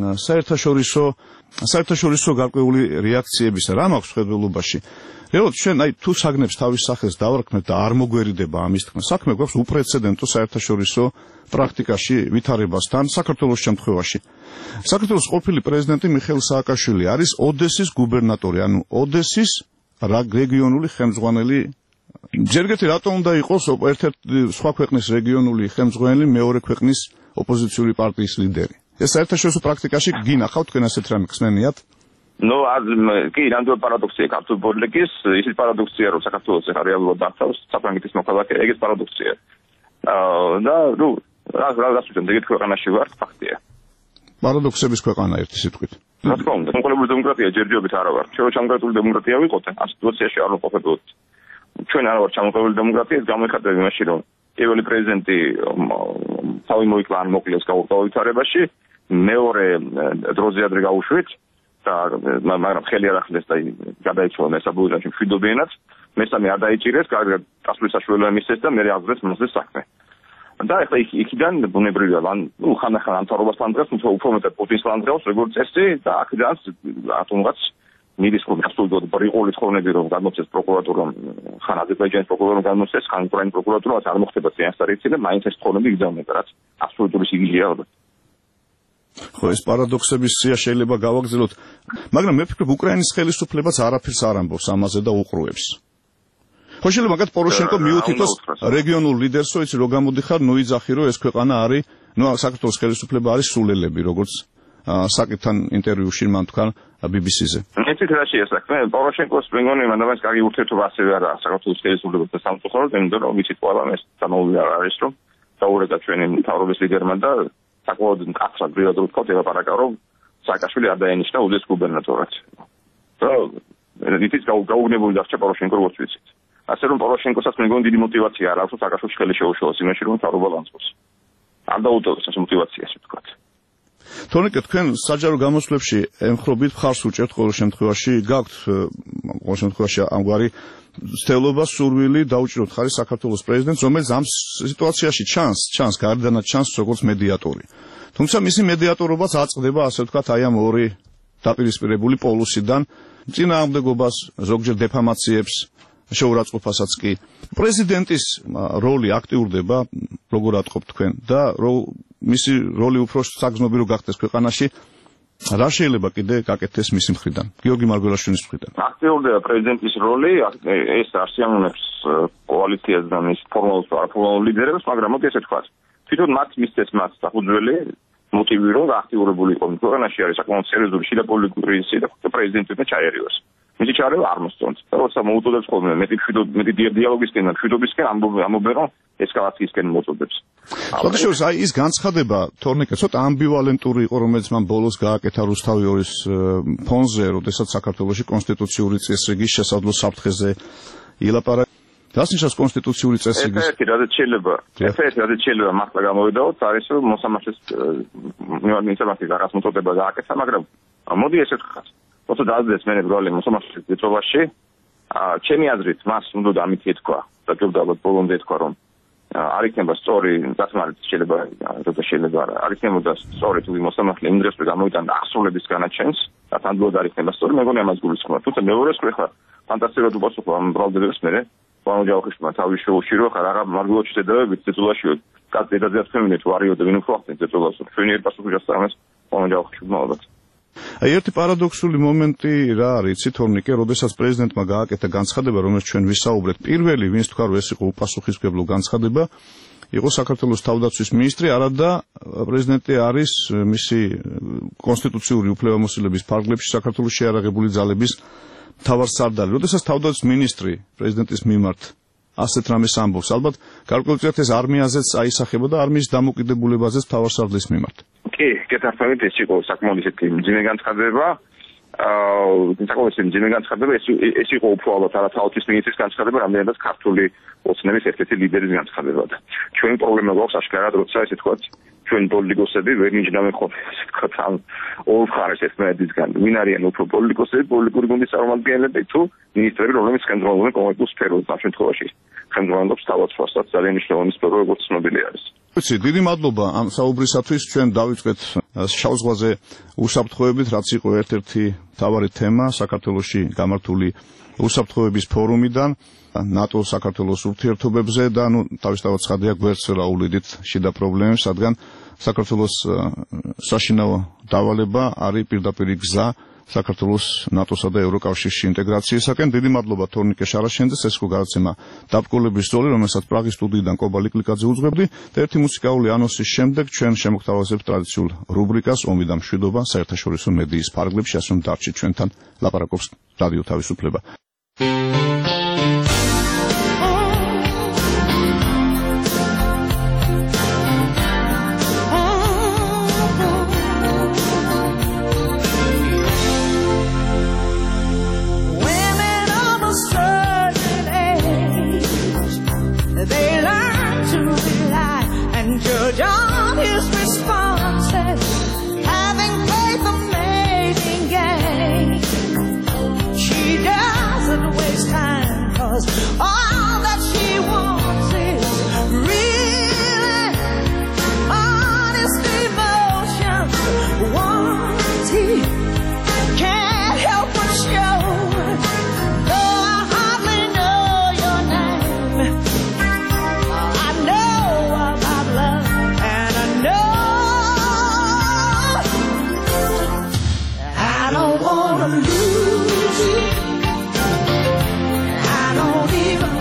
[SPEAKER 3] საერთაშორისო გარკვეული რეაქციების რა მაქვს ხედველობაში. რეალურად ჩვენ აი თუ საგნებს თავის სახელს დავარქმევთ და არ მოგვერიდება ამის თქმა, საქმე გვაქვს უპრეცედენტო საერთაშორისო პრაქტიკაში ვითარებასთან საქართველოს შემთხვევაში. საქართველოს ყოფილი პრეზიდენტი მიხეილ სააკაშვილი არის ოდესის გუბერნატორი, ანუ ოდესის რეგიონული ხელმძღვანელი. ჯერგეთი რატომ უნდა იყოს ერთ-ერთი სხვა ქვეყნის რეგიონული ხელმძღვანელი მეორე ქვეყნის ოპოზიციური პარტიის ლიდერი? ეს საერთაშორისო პრაქტიკაში გინახავთ თქვენ ასეთ რამე ხსნენიათ?
[SPEAKER 4] ნუ კი, ნამდვილად პარადოქსია ქართული პოლიტიკის, ისიც პარადოქსია, რომ საქართველოს ახლა რეალურად დაცავს საფრანგეთის მოქალაქე, ეგეც პარადოქსია. და ნუ რას ვიტყვი, ეგეთ ქვეყანაში ვარ, ფაქტია.
[SPEAKER 3] პარადოქსების ქვეყანა ერთი სიტყვით.
[SPEAKER 4] რა თქმა უნდა, ჩამოყალიბებული დემოკრატია ჯერჯერობით არა ვარ. ჩვენ ჩამოყალიბებული დემოკრატია ვიყოთ, ამ სიტუაციაში არ ვყოფებოდ. ჩვენ არ ვარ ჩამოყალიბებული დემოკრატია, გამიხატები იმაში, რომ პირველი პრეზიდენტი თავი მოიკლა ან მოკლეს გაუთავისუფლებაში, მეორე დროზე ადრე გაუშვით და მაგრამ ხელი არ ახდენს და გადაიცვალა მესაბუთაში მშვიდობიანად, მესამე არ დაიჭირეს, კარგად დასვლის საშუალება მისცეს და მე აღძრეს მასზე საქმე. და ახლა იქიდან ბუნებრივია, ნუ ხან-ახან ამ თავრობასთან დღეს უფრო მეტად პუტინს ლანდღავს, როგორც წესი და აქედან რატომღაც მიდის absolut ბრიყული თხოვნები რომ გამოწეს პროკურატურამ, ხან აზერბაიჯანის პროკურატურამ გამოწეს, ხან უკრაინის პროკურატურამ არ მოხდება წინასწარი და მაინც ეს თხოვნები იგზავნება, რაც აბსოლუტური სიგიჟეა.
[SPEAKER 3] ხო, ეს პარადოქსების სია შეიძლება გავაგრძელოთ, მაგრამ მე ვფიქრობ უკრაინის ხელისუფლებაც არაფერს არ ამბობს ამაზე და უყურებს. ხო, შეიძლება მაგათ პოროშენკო მიუთითოს რეგიონულ ლიდერსო, იცი რომ გამოდიხარ, ნუ იძახი რომ ეს ქვეყანა არის, ნუ საქართველოს ხელისუფლება არის სულელები, როგორც საკითხთან ინტერვიუში მან თქვა BBC-ზე.
[SPEAKER 4] მეცით რა შეასახმე, პოროშენკოს მეგონი მანდამას კარგი ურთიერთობა ასევე არა საქართველოს ხელისუფლებასთან სამწუხაროდ, იმიტომ რომ ვიცით ყველა ეს დამოუკიდე არის რომ დაურეკა ჩვენი მთავრობის ლიდერმა და საკმაოდ მკაცრად ბრივად ვთქვათ, ელაპარაკა რომ სააკაშვილი არ დაენიშნა უდიდეს გუბერნატორად. და ითის გაუგნებული დარჩა პოროშენკო როგორც ვიცით. ასე რომ პოროშენკოსაც მეგონი დიდი мотиваცია არ აქვს სააკაშვილის ხელი შეუშალოს იმაში რომ მთავრობა ლანძღოს. არ დაუტოვებს ეს мотиваციას ვთქვათ.
[SPEAKER 3] თორნიკე, თქვენ საჯარო გამოსვლებში ემხრობით მხარს უჭერთ ყოველ შემთხვევაში, გაქვთ ყოველ შემთხვევაში ამგვარი ცდელობა, სურვილი დაუჭიროთ ხარი საქართველოს პრეზიდენტს, რომელიც ამ სიტუაციაში ჩანს გარდანაც ჩანს როგორც მედიატორი. თუმცა მისი მედიატორობაც აწყდება, ასე ვთქვათ, აი ამ ორი დაპირისპირებული პოლუსიდან წინააღმდეგობას, ზოგჯერ დეფამაციებს, შეურაცხყოფასაც კი. პრეზიდენტის როლი აქტიურდება, როგორ ატყობთ თქვენ და მისი როლი უფრო საგრძნობი რო გახდეს ქვეყანაში, რა შეიძლება კიდე გაკეთდეს მისი მხრიდან, გიორგი მარგველაშვილის მხრიდან?
[SPEAKER 4] აქტიურდება პრეზიდენტის როლი, ეს არსიანუნებს კოალიციას და მის ფორმალურ და არაფორმალურ ლიდერებს, მაგრამ მოდი ესე ვთქვათ, თვითონ მათ მისცეს მათ საფუძველი მოტივი რომ აქტიურებული იყო ქვეყანაში არის საკმაოდ სერიოზული შიდა პოლიტიკური კრიზისი და პრეზიდენტმა ჩაერიოს. მისი ჩარევა არ მოსწონს. და როცა მოუწოდებს ხოლმე მეტი დიალოგისკენ და მშვიდობისკენ ამბობენ რომ ესკალაციისკენ მოწოდებს.
[SPEAKER 3] სხვადასხვა აი ის განცხადება თორნიკე ცოტა ამბივალენტური იყო, რომელიც მან ბოლოს გააკეთა რუსთავი ორის ფონზე, როდესაც საქართველოში კონსტიტუციური წესრიგის შესაძლო საფრთხეზე ილაპარაკა. რას ნიშნავს კონსტიტუციური წესრიგის?
[SPEAKER 4] ერთ-ერთი რაც შეიძლება მართლა გამოვიდაოთ, არის რომ მოსამართლის ინფორმაციის რაღაც მოწოდება გააკეთა, მაგრამ მოდი ესე ვთქვათ. როცა დააძლევს მე ბრალი მოსამართლის წესრიგში, ჩემი აზრით მას უნდა ამით ეთქვა და ჯობდა ალბათ ბოლომდე ეთქვა რომ არ იქნება სწორი დათმარით შეიძლება არ იქნებოდა სწორი თუ მოსამართლე იმ დროს გამოვიტანდა ასრულების განაჩენს და თანდაოდ არ იქნება სწორი მეგონი ამას გულისხმობ თუმცა მეორე ხრი ხარ ფანტასტიკურად უპასუხო ამ ბრალდებს მე ვანოჯავხიშმა თავის შოუში რო ხარ აღარ მარგულოჩი ზედავებით ცეწულაშიო კაც დედაზე თქვენინე თუ არიო და ვინ უფრო ხარ ცეწულას ჩვენი ერთ პასუხი გასწავლეს ვანოჯავხიშმა ალბათ
[SPEAKER 3] აი ერთი პარადოქსული მომენტი რა არის იცით თორნიკე როდესაც პრეზიდენტმა გააკეთა განცხადება რომელიც ჩვენ ვისაუბრეთ პირველი ვინც თქვა რომ ეს იყო უპასუხისმგებლო განცხადება იყო საქართველოს თავდაცვის მინისტრი არადა პრეზიდენტი არის მისი კონსტიტუციური უფლებამოსილების ფარგლებში საქართველოს შეარაღებული ძალების მთავარსარდალი როდესაც თავდაცვის მინისტრი პრეზიდენტის მიმართ ასეთ რამეს ამბობს ალბათ გარკვეულწილად ეს არმიაზეც აისახება და არმიის დამოკიდებულებაზეც მთავარსარდლის მიმართ
[SPEAKER 4] კი კეთახმებით ეს იყო საკმაოდ ისეთი მძიმე განცხადება საკმაოდ განცხადება ეს იყო უფრო ალბათ არათაოთის მინისტრის განცხადება რამდენადაც ქართული ოცნების ერთ-ერთი ლიდერის განცხადება და ჩვენი პრობლემა გვაქვს აშკარად როცა ესე თქვა ჩვენ პოლიტიკოსები ვერ ნიშნავენ ხოლმე ესე თქვა ამ ორ მხარეს ერთმანეთისგან ვინ არიან უფრო პოლიტიკოსები პოლიტიკური გუნდის წარმომადგენლები თუ მინისტრები რომლებიც ხელმძღვანელობენ კონკრეტულ სფეროს ამ შემთხვევაში ხელმძღვანელობს თავდაცვასაც ძალიან მნიშვნელოვანი სფერო როგორც ცნობილი არის
[SPEAKER 3] ვიცი დიდი მადლობა ამ საუბრისათვის ჩვენ დავიწყეთ შავ ზღვაზე უსაფრთხოებით რაც იყო ერთ-ერთი მთავარი თემა საქართველოში გამართული უსაფრთხოების ფორუმიდან ნატო საქართველოს ურთიერთობებზე და თავისთავად ცხადია გვერდს ვერ აუვლიდით შიდა პრობლემებს რადგან საქართველოს საშინაო დავალება არის პირდაპირი გზა საქართველოს ნატოსა და ევროკავშირში ინტეგრაციისაკენ დიდი მადლობა თორნიკე შარაშენძეს ეს იყო გადაცემა დაბრკოლების ზოლი რომელსაც პრაღის სტუდიიდან კობა ლიკლიკაძე უძღვებდი და ერთი მუსიკალური ანონსის შემდეგ ჩვენ შემოგთავაზებთ ტრადიციულ რუბრიკას ომი და მშვიდობა საერთაშორისო მედიის ფარგლებში ასე რომ დარჩით ჩვენთან ლაპარაკობს რადიო თავისუფლება
[SPEAKER 5] all that she wants is really honest emotion. What he can't help but show. Though I hardly know your name, I know about love, and I know I don't wanna lose you. Even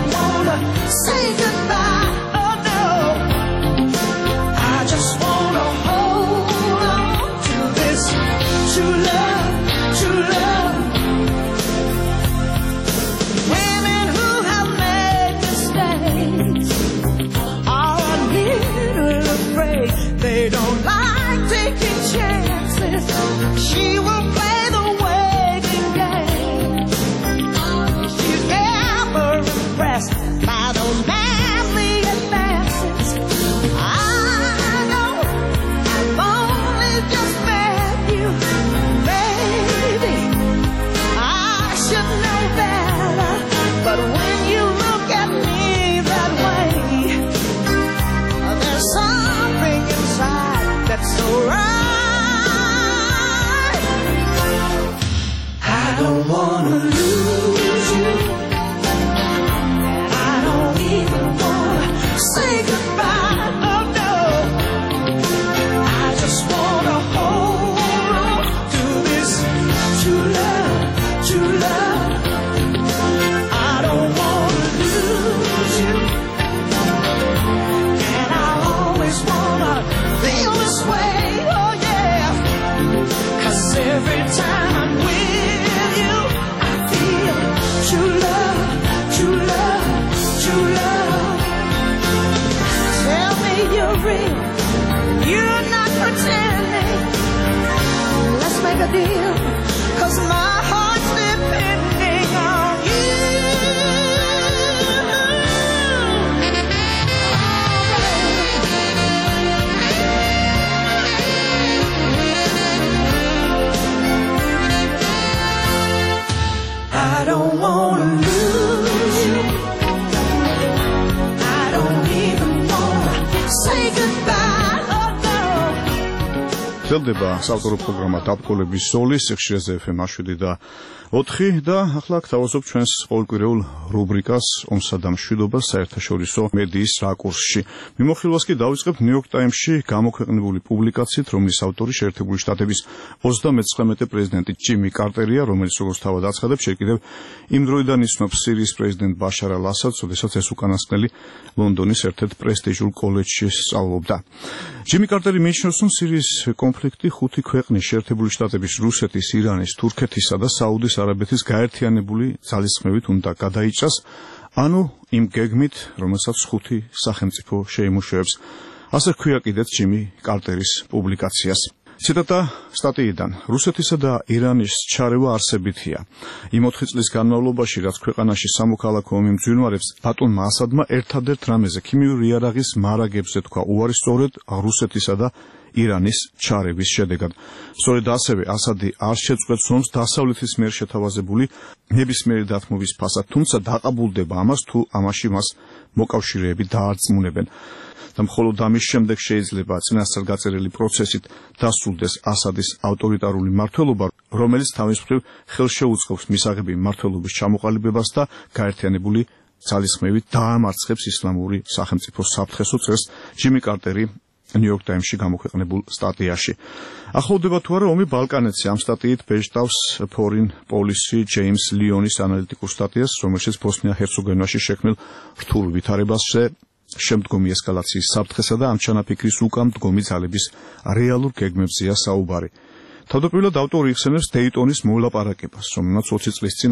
[SPEAKER 3] გრძელდება საავტორო პროგრამა დაბკოლების ზოლის ხშირზე FM 7 და 4 და ახლა გთავაზობ ჩვენს ყოველკვირეულ რუბრიკას ომსა და მშვიდობა საერთაშორისო მედიის რაკურსში. მიმოხილვას კი დავიწყებ ნიუ-იორკ ტაიმსში გამოქვეყნებული პუბლიკაციით, რომლის ავტორი შეერთებული შტატების 39-მე პრეზიდენტი ჯიმი კარტერია, რომელიც როგორც თავად აცხადებს, კიდევ იმ დროიდან იცნობს სირიის პრეზიდენტ ბაშარ ალ-ასადს, როდესაც ეს უკანასკნელი ლონდონის ერთ-ერთ პრესტიჟულ კოლეჯში სწავლობდა. ჯიმი კარტერი მიიჩნევს, რომ სირიის კონფლიქტი 5 ქვეყნის შეერთებული შტატების, რუსეთის, ირანის, თურქეთისა და საუდის არაბეთის გაერთიანებული ძალისხმევით უნდა გადაიჭრას, ანუ იმ გეგმით, რომელსაც 5 სახელმწიფო შეიმუშავებს. ასე ჰქვია კიდეც ჯიმი კარტერის პუბლიკაციას. ციტატა სტატიიდან: რუსეთისა და ირანის ჩარევა არსებითია. იმ 4 წლის განმავლობაში, რაც ქვეყანაში სამოქალაქო ომი მძვინვარებს, ბატონმა ასადმა ერთადერთ რამეზე ქიმიური იარაღის მარაგებზე თქვა უარი სწორედ რუსეთისა და ირანის ჩარევის შედეგად. სწორედ ასევე ასადი არ შეწყვეტს ომს დასავლეთის მიერ შეთავაზებული ნებისმიერი დათმობის ფასად, თუმცა დაყაბულდება ამას, თუ ამაში მას მოკავშირეები დაარწმუნებენ. და მხოლოდ ამის შემდეგ შეიძლება წინასწარ გაწერილი პროცესით დასრულდეს ასადის ავტორიტარული მმართველობა, რომელიც თავის მხრივ ხელშეუწყობს მისაღები მმართველობის ჩამოყალიბებას და გაერთიანებული ძალისხმევით დაამარცხებს ისლამური სახელმწიფოს საფრთხეს, წერს ჯიმი კარტერი ნიუ-იორკ ტაიმსში გამოქვეყნებულ სტატიაში. ახლოვდება თუ არა ომი ბალკანეთში? ამ სტატიით ბეჭდავს Foreign Policy ჯეიმს ლიონის ანალიტიკურ სტატიას, რომელშიც ბოსნია-ჰერცეგოვინაში შექმნილ რთულ ვითარებაზე, შემდგომი ესკალაციის საფრთხესა და ამ ჩანაფიქრის უკან მდგომი ძალების რეალურ გეგმებზეა საუბარი. თავდაპირველად ავტორი იხსენებს დეიტონის მოლაპარაკებას, რომელმაც 20 წლის წინ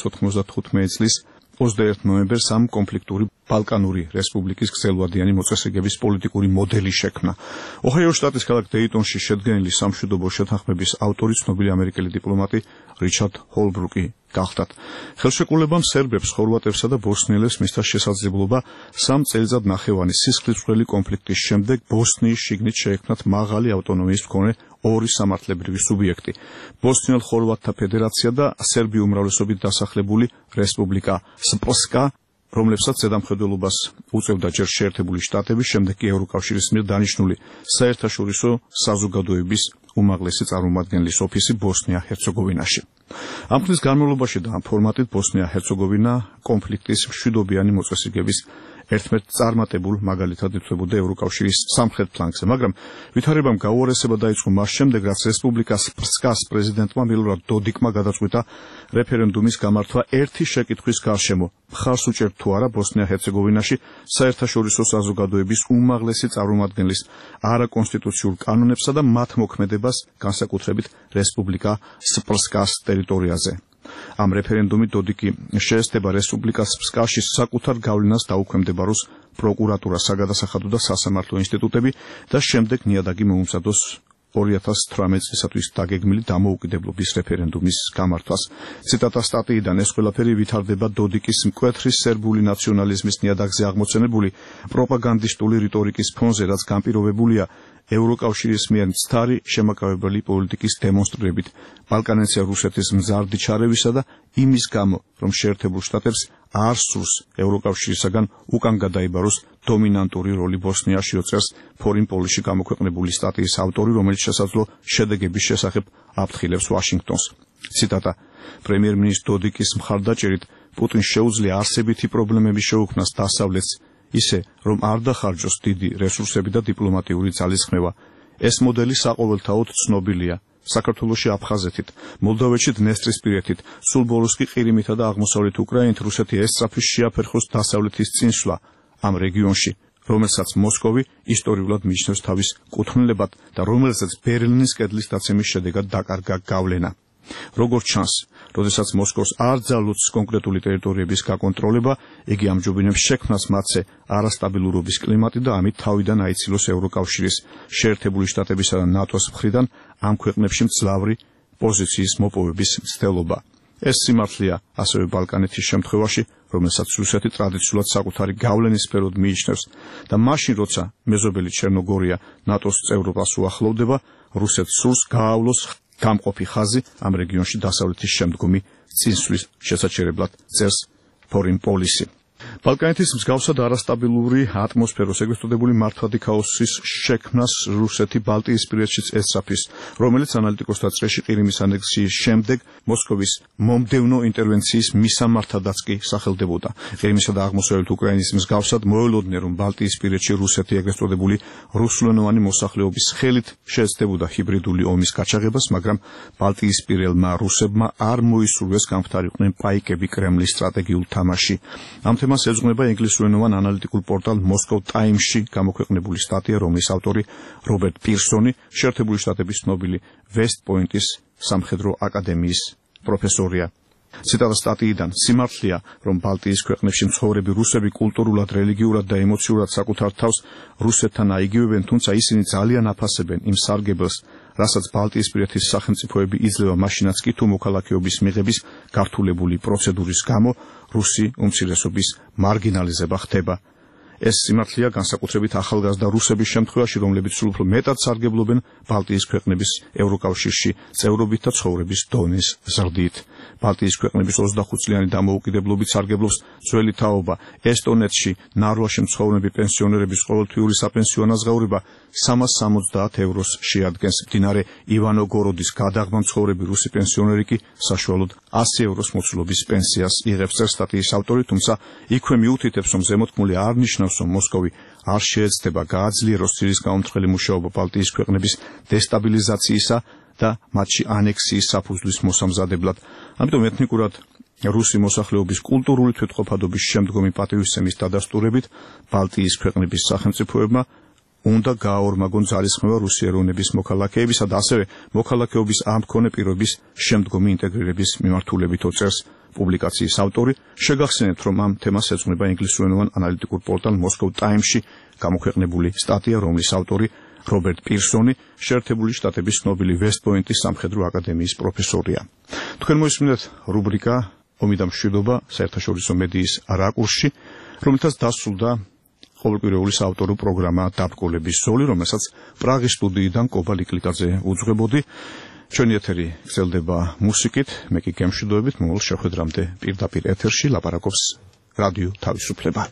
[SPEAKER 3] 1995 წლის 21 ნოემბერს ამ კონფლიქტური ბალკანური რესპუბლიკის გრძელვადიანი მოწესრიგების პოლიტიკური მოდელი შექმნა. ოჰაიოს შტატის ქალაქ დეიტონში შედგენილი სამშვიდობო შეთანხმების ავტორი ცნობილი ამერიკელი დიპლომატი რიჩარდ ჰოლბრუკი გახდათ. ხელშეკრულებამ სერბებს, ხორვატებსა და ბოსნიელებს მისცა შესაძლებლობა 3 წელიწადნახევანის სისხლისმღვრელი კონფლიქტის შემდეგ ბოსნიის შიგნით შეექმნათ მაღალი ავტონომიის მქონე ორი სამართლებრივი სუბიექტი: ბოსნიელ ხორვატთა ფედერაცია და სერბი უმრავლესობით დასახლებული რესპუბლიკა სპსკა, რომლებსაც ზედამხედველობას უწევდა ჯერ შეერთებული შტატები, შემდეგ კი ევროკავშირის მიერ დანიშნული საერთაშორისო საზოგადოების უმაღლესი წარმომადგენლის ოფისი ბოსნია-ჰერცეგოვინაში. ამ ხნის განმავლობაში და ამ ფორმატით ბოსნია-ჰერცეგოვინა კონფლიქტის მშვიდობიანი მოწესრიგების ერთმერთ წარმატებულ მაგალითად ითვლებოდა ევროკავშირის სამხრეთ ფლანგზე, მაგრამ ვითარებამ გაუარესება დაიწყო მას შემდეგ, რაც რესპუბლიკას სპსკას პრეზიდენტმა მილორად დოდიკმა გადაწყვიტა რეფერენდუმის გამართვა ერთი შეკითხვის გარშემო: მხარს უჭერთ თუ არა ბოსნია-ჰერცეგოვინაში საერთაშორისო საზოგადოების უმაღლესი წარმომადგენლის არაკონსტიტუციურ კანონებსა და მათ მოქმედებას, განსაკუთრებით რესპუბლიკა სპსკას ტერიტორიაზე. ამ რეფერენდუმით დოდიკი შეესწება რესპუბლიკას სპსკაში საკუთარ გავლენას დაუქვემდებაროს პროკურატურა, საგადასახადო და სასამართლო ინსტიტუტები და შემდეგ ნიადაგი მოუმზადოს 2018 წლისათვის დაგეგმილი დამოუკიდებლობის რეფერენდუმის გამართვას. ციტატა სტატიიდან: ეს ყველაფერი ვითარდება დოდიკის მკვეთრი სერბული ნაციონალიზმის ნიადაგზე აღმოცენებული პროპაგანდისტული რიტორიკის ფონზე, რაც განპირობებულია ევროკავშირის მიერ მცდარი შემაკავებელი პოლიტიკის დემონსტრირებით ბალკანეთზე რუსეთის მზარდი ჩარევისა და იმის გამო, რომ შეერთებულ შტატებს არ სურს ევროკავშირისაგან უკან გადაიბაროს დომინანტური როლი ბოსნიაში, წერს Foreign Policy გამოქვეყნებული სტატიის ავტორი, რომელიც შესაძლო შედეგების შესახებ აფრთხილებს ვაშინგტონს. ციტატა: პრემიერ-მინისტრ დოდიკის მხარდაჭერით პუტინს შეუძლია არსებითი პრობლემები შეუქმნას დასავლეთს, ისე რომ არ დახარჯოს დიდი რესურსები და დიპლომატიური ძალისხმევა. ეს მოდელი საყოველთაოდ ცნობილია. საქართველოში აფხაზეთით, მოლდოვეთში დნესტრისპირეთით, სულ ბოლოს კი ყირიმითა და აღმოსავლეთ უკრაინით რუსეთი ესწრაფის შეაფერხოს დასავლეთის წინსვლა ამ რეგიონში, რომელსაც მოსკოვი ისტორიულად მიიჩნევს თავის კუთვნილებად და რომელსაც ბერლინის კედლის დაცემის შედეგად დაკარგა გავლენა. როგორც ჩანს, როდესაც მოსკოვს არ ძალუძს კონკრეტული ტერიტორიების გაკონტროლება, იგი ამჯობინებს შექმნას მათზე არასტაბილურობის კლიმატი და ამით თავიდან აიცილოს ევროკავშირის, შეერთებული შტატებისა და ნატოს მხრიდან ამ ქვეყნებში მძლავრი პოზიციის მოპოვების მცდელობა. ეს სიმართლეა ასევე ბალკანეთის შემთხვევაში, რომელსაც რუსეთი ტრადიციულად საკუთარი გავლენის სფეროდ მიიჩნევს და მაშინ, როცა მეზობელი ჩერნოგორია ნატოს წევრობას უახლოვდება, რუსეთს სურს გაავლოს გამყოფი ხაზი ამ რეგიონში დასავლეთის შემდგომი წინსვლის შესაჩერებლად, წერს Foreign Policy. ბალკანეთის მსგავსად არასტაბილური ატმოსფეროს ეგრეთ წოდებული მართვადი ქაოსის შექმნას რუსეთი ბალტიისპირეთშიც ეძაფის, რომელიც ანალიტიკოსთა წრეში ყირიმის ანექსიის შემდეგ მოსკოვის მომდევნო ინტერვენციის მისამართადაც კი სახელდებოდა. ყირიმისა და აღმოსავლეთ უკრაინის მსგავსად მოელოდნენ, რომ ბალტიისპირეთში რუსეთი ეგრეთ წოდებული რუსულენოვანი მოსახლეობის ხელით შეეცდებოდა ჰიბრიდული ომის გაჩაღებას, მაგრამ ბალტიისპირელმა რუსებმა არ მოისურვეს გამხდარიყვნენ პაიკები კრემლის სტრატეგიულ თამაში. ამ თემას ეძღვნება ინგლისურენოვან ანალიტიკულ პორტალ Moscow Times-ში გამოქვეყნებული სტატია, რომლის ავტორი რობერტ პირსონი, შეერთებული შტატების ცნობილი West Point-ის სამხედრო აკადემიის პროფესორია. ციტატა სტატიიდან: სიმართლეა, რომ ბალტიის ქვეყნებში მცხოვრები რუსები კულტურულად, რელიგიურად და ემოციურად საკუთარ თავს რუსეთთან აიგივებენ, თუმცა ისინი ძალიან აფასებენ იმ სარგებელს, რასაც ბალტიისპირეთის სახელმწიფოები იძლევა, მაშინაც კი თუ მოქალაქეობის მიღების გართულებული პროცედურის გამო რუსი უმცირესობის მარგინალიზება ხდება. ეს სიმართლეა განსაკუთრებით ახალგაზრდა რუსების შემთხვევაში, რომლებიც სულ უფრო მეტად სარგებლობენ ბალტიის ქვეყნების ევროკავშირში წევრობით და ცხოვრების დონის ზრდით. ბალტიის ქვეყნების 25 წლიანი დამოუკიდებლობით სარგებლობს ძველი თაობა. ესტონეთში ნარვაში მცხოვრები პენსიონერების ყოველთვიური საპენსიო ანაზღაურება 370 ევროს შეადგენს. მდინარე ივანოგოროდის გადაღმა მცხოვრები რუსი პენსიონერი კი საშუალოდ 100 ევროს მოცულობის პენსიას იღებს. სტატიის ავტორი თუმცა იქვე მიუთითებს, რომ ზემოთქმული არ ნიშნავს, რომ მოსკოვი არ შეეცდება გააძლიეროს ცილის გამომთხრელი მუშაობა ბალტიის ქვეყნების დესტაბილიზაციისა და მათში ანექსიის საფუძვლის მოსამზადებლად. ამიტომ ეთნიკურად რუსი მოსახლეობის კულტურული თვითყოფადობის შემდგომი პატივისცემის დადასტურებით ბალტიის ქვეყნების სახელმწიფოებმა უნდა გააორმაგონ ძალისხმევა რუსი ეროვნების მოქალაქეებისა და ასევე მოქალაქეობის ამ მქონე პირობის შემდგომი ინტეგრირების მიმართულებით წერს პუბლიკაციის ავტორი. შეგახსენებთ, რომ ამ თემას ეძღვნება ინგლისურენოვან ანალიტიკურ პორტალ Moscow Times-ში გამოქვეყნებული სტატია, რომლის ავტორი რობერტ პირსონი, შეერთებული შტატების ცნობილი West Point-ის სამხედრო აკადემიის პროფესორია. თქვენ მოისმინეთ რუბრიკა ომი და მშვიდობა საერთაშორისო მედიის რაკურსში, რომელთაც დასრულდა ყოველკვირეული საავტორო პროგრამა დაბრკოლების ზოლი, რომელსაც პრაღის სტუდიიდან კობა ლიკლიკაძე უძღვებოდი. ჩვენი ეთერი გრძელდება მუსიკით, მე კი გემშვიდობებით მომავალ შეხვედრამდე პირდაპირ ეთერში ლაპარაკობს რადიო თავისუფლება.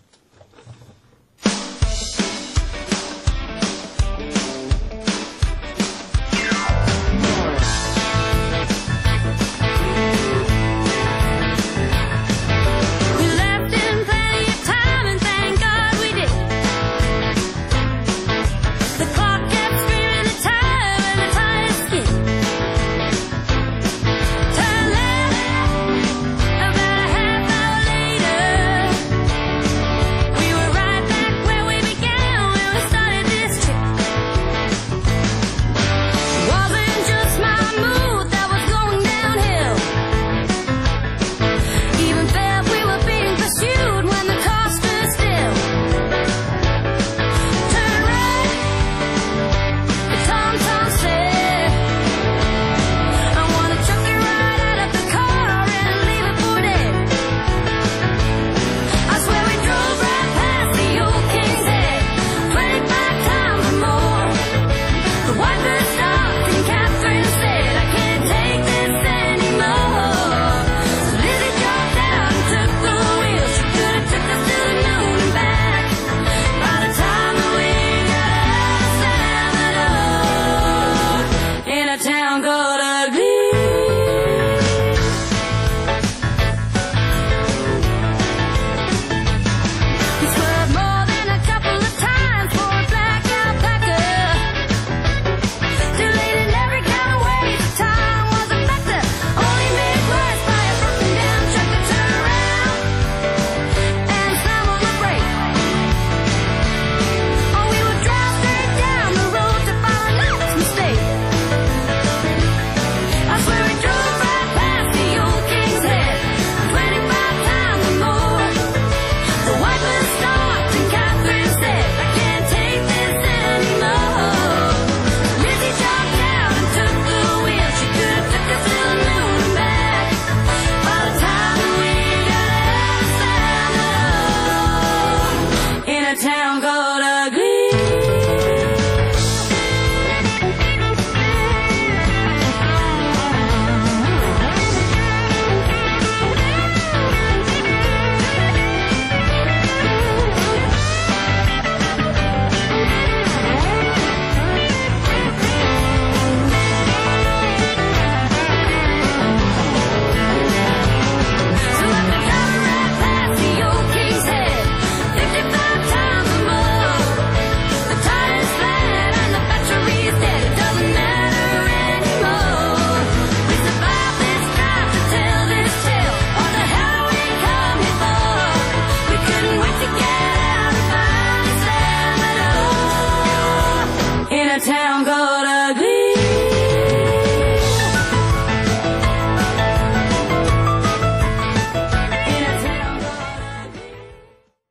[SPEAKER 5] town called a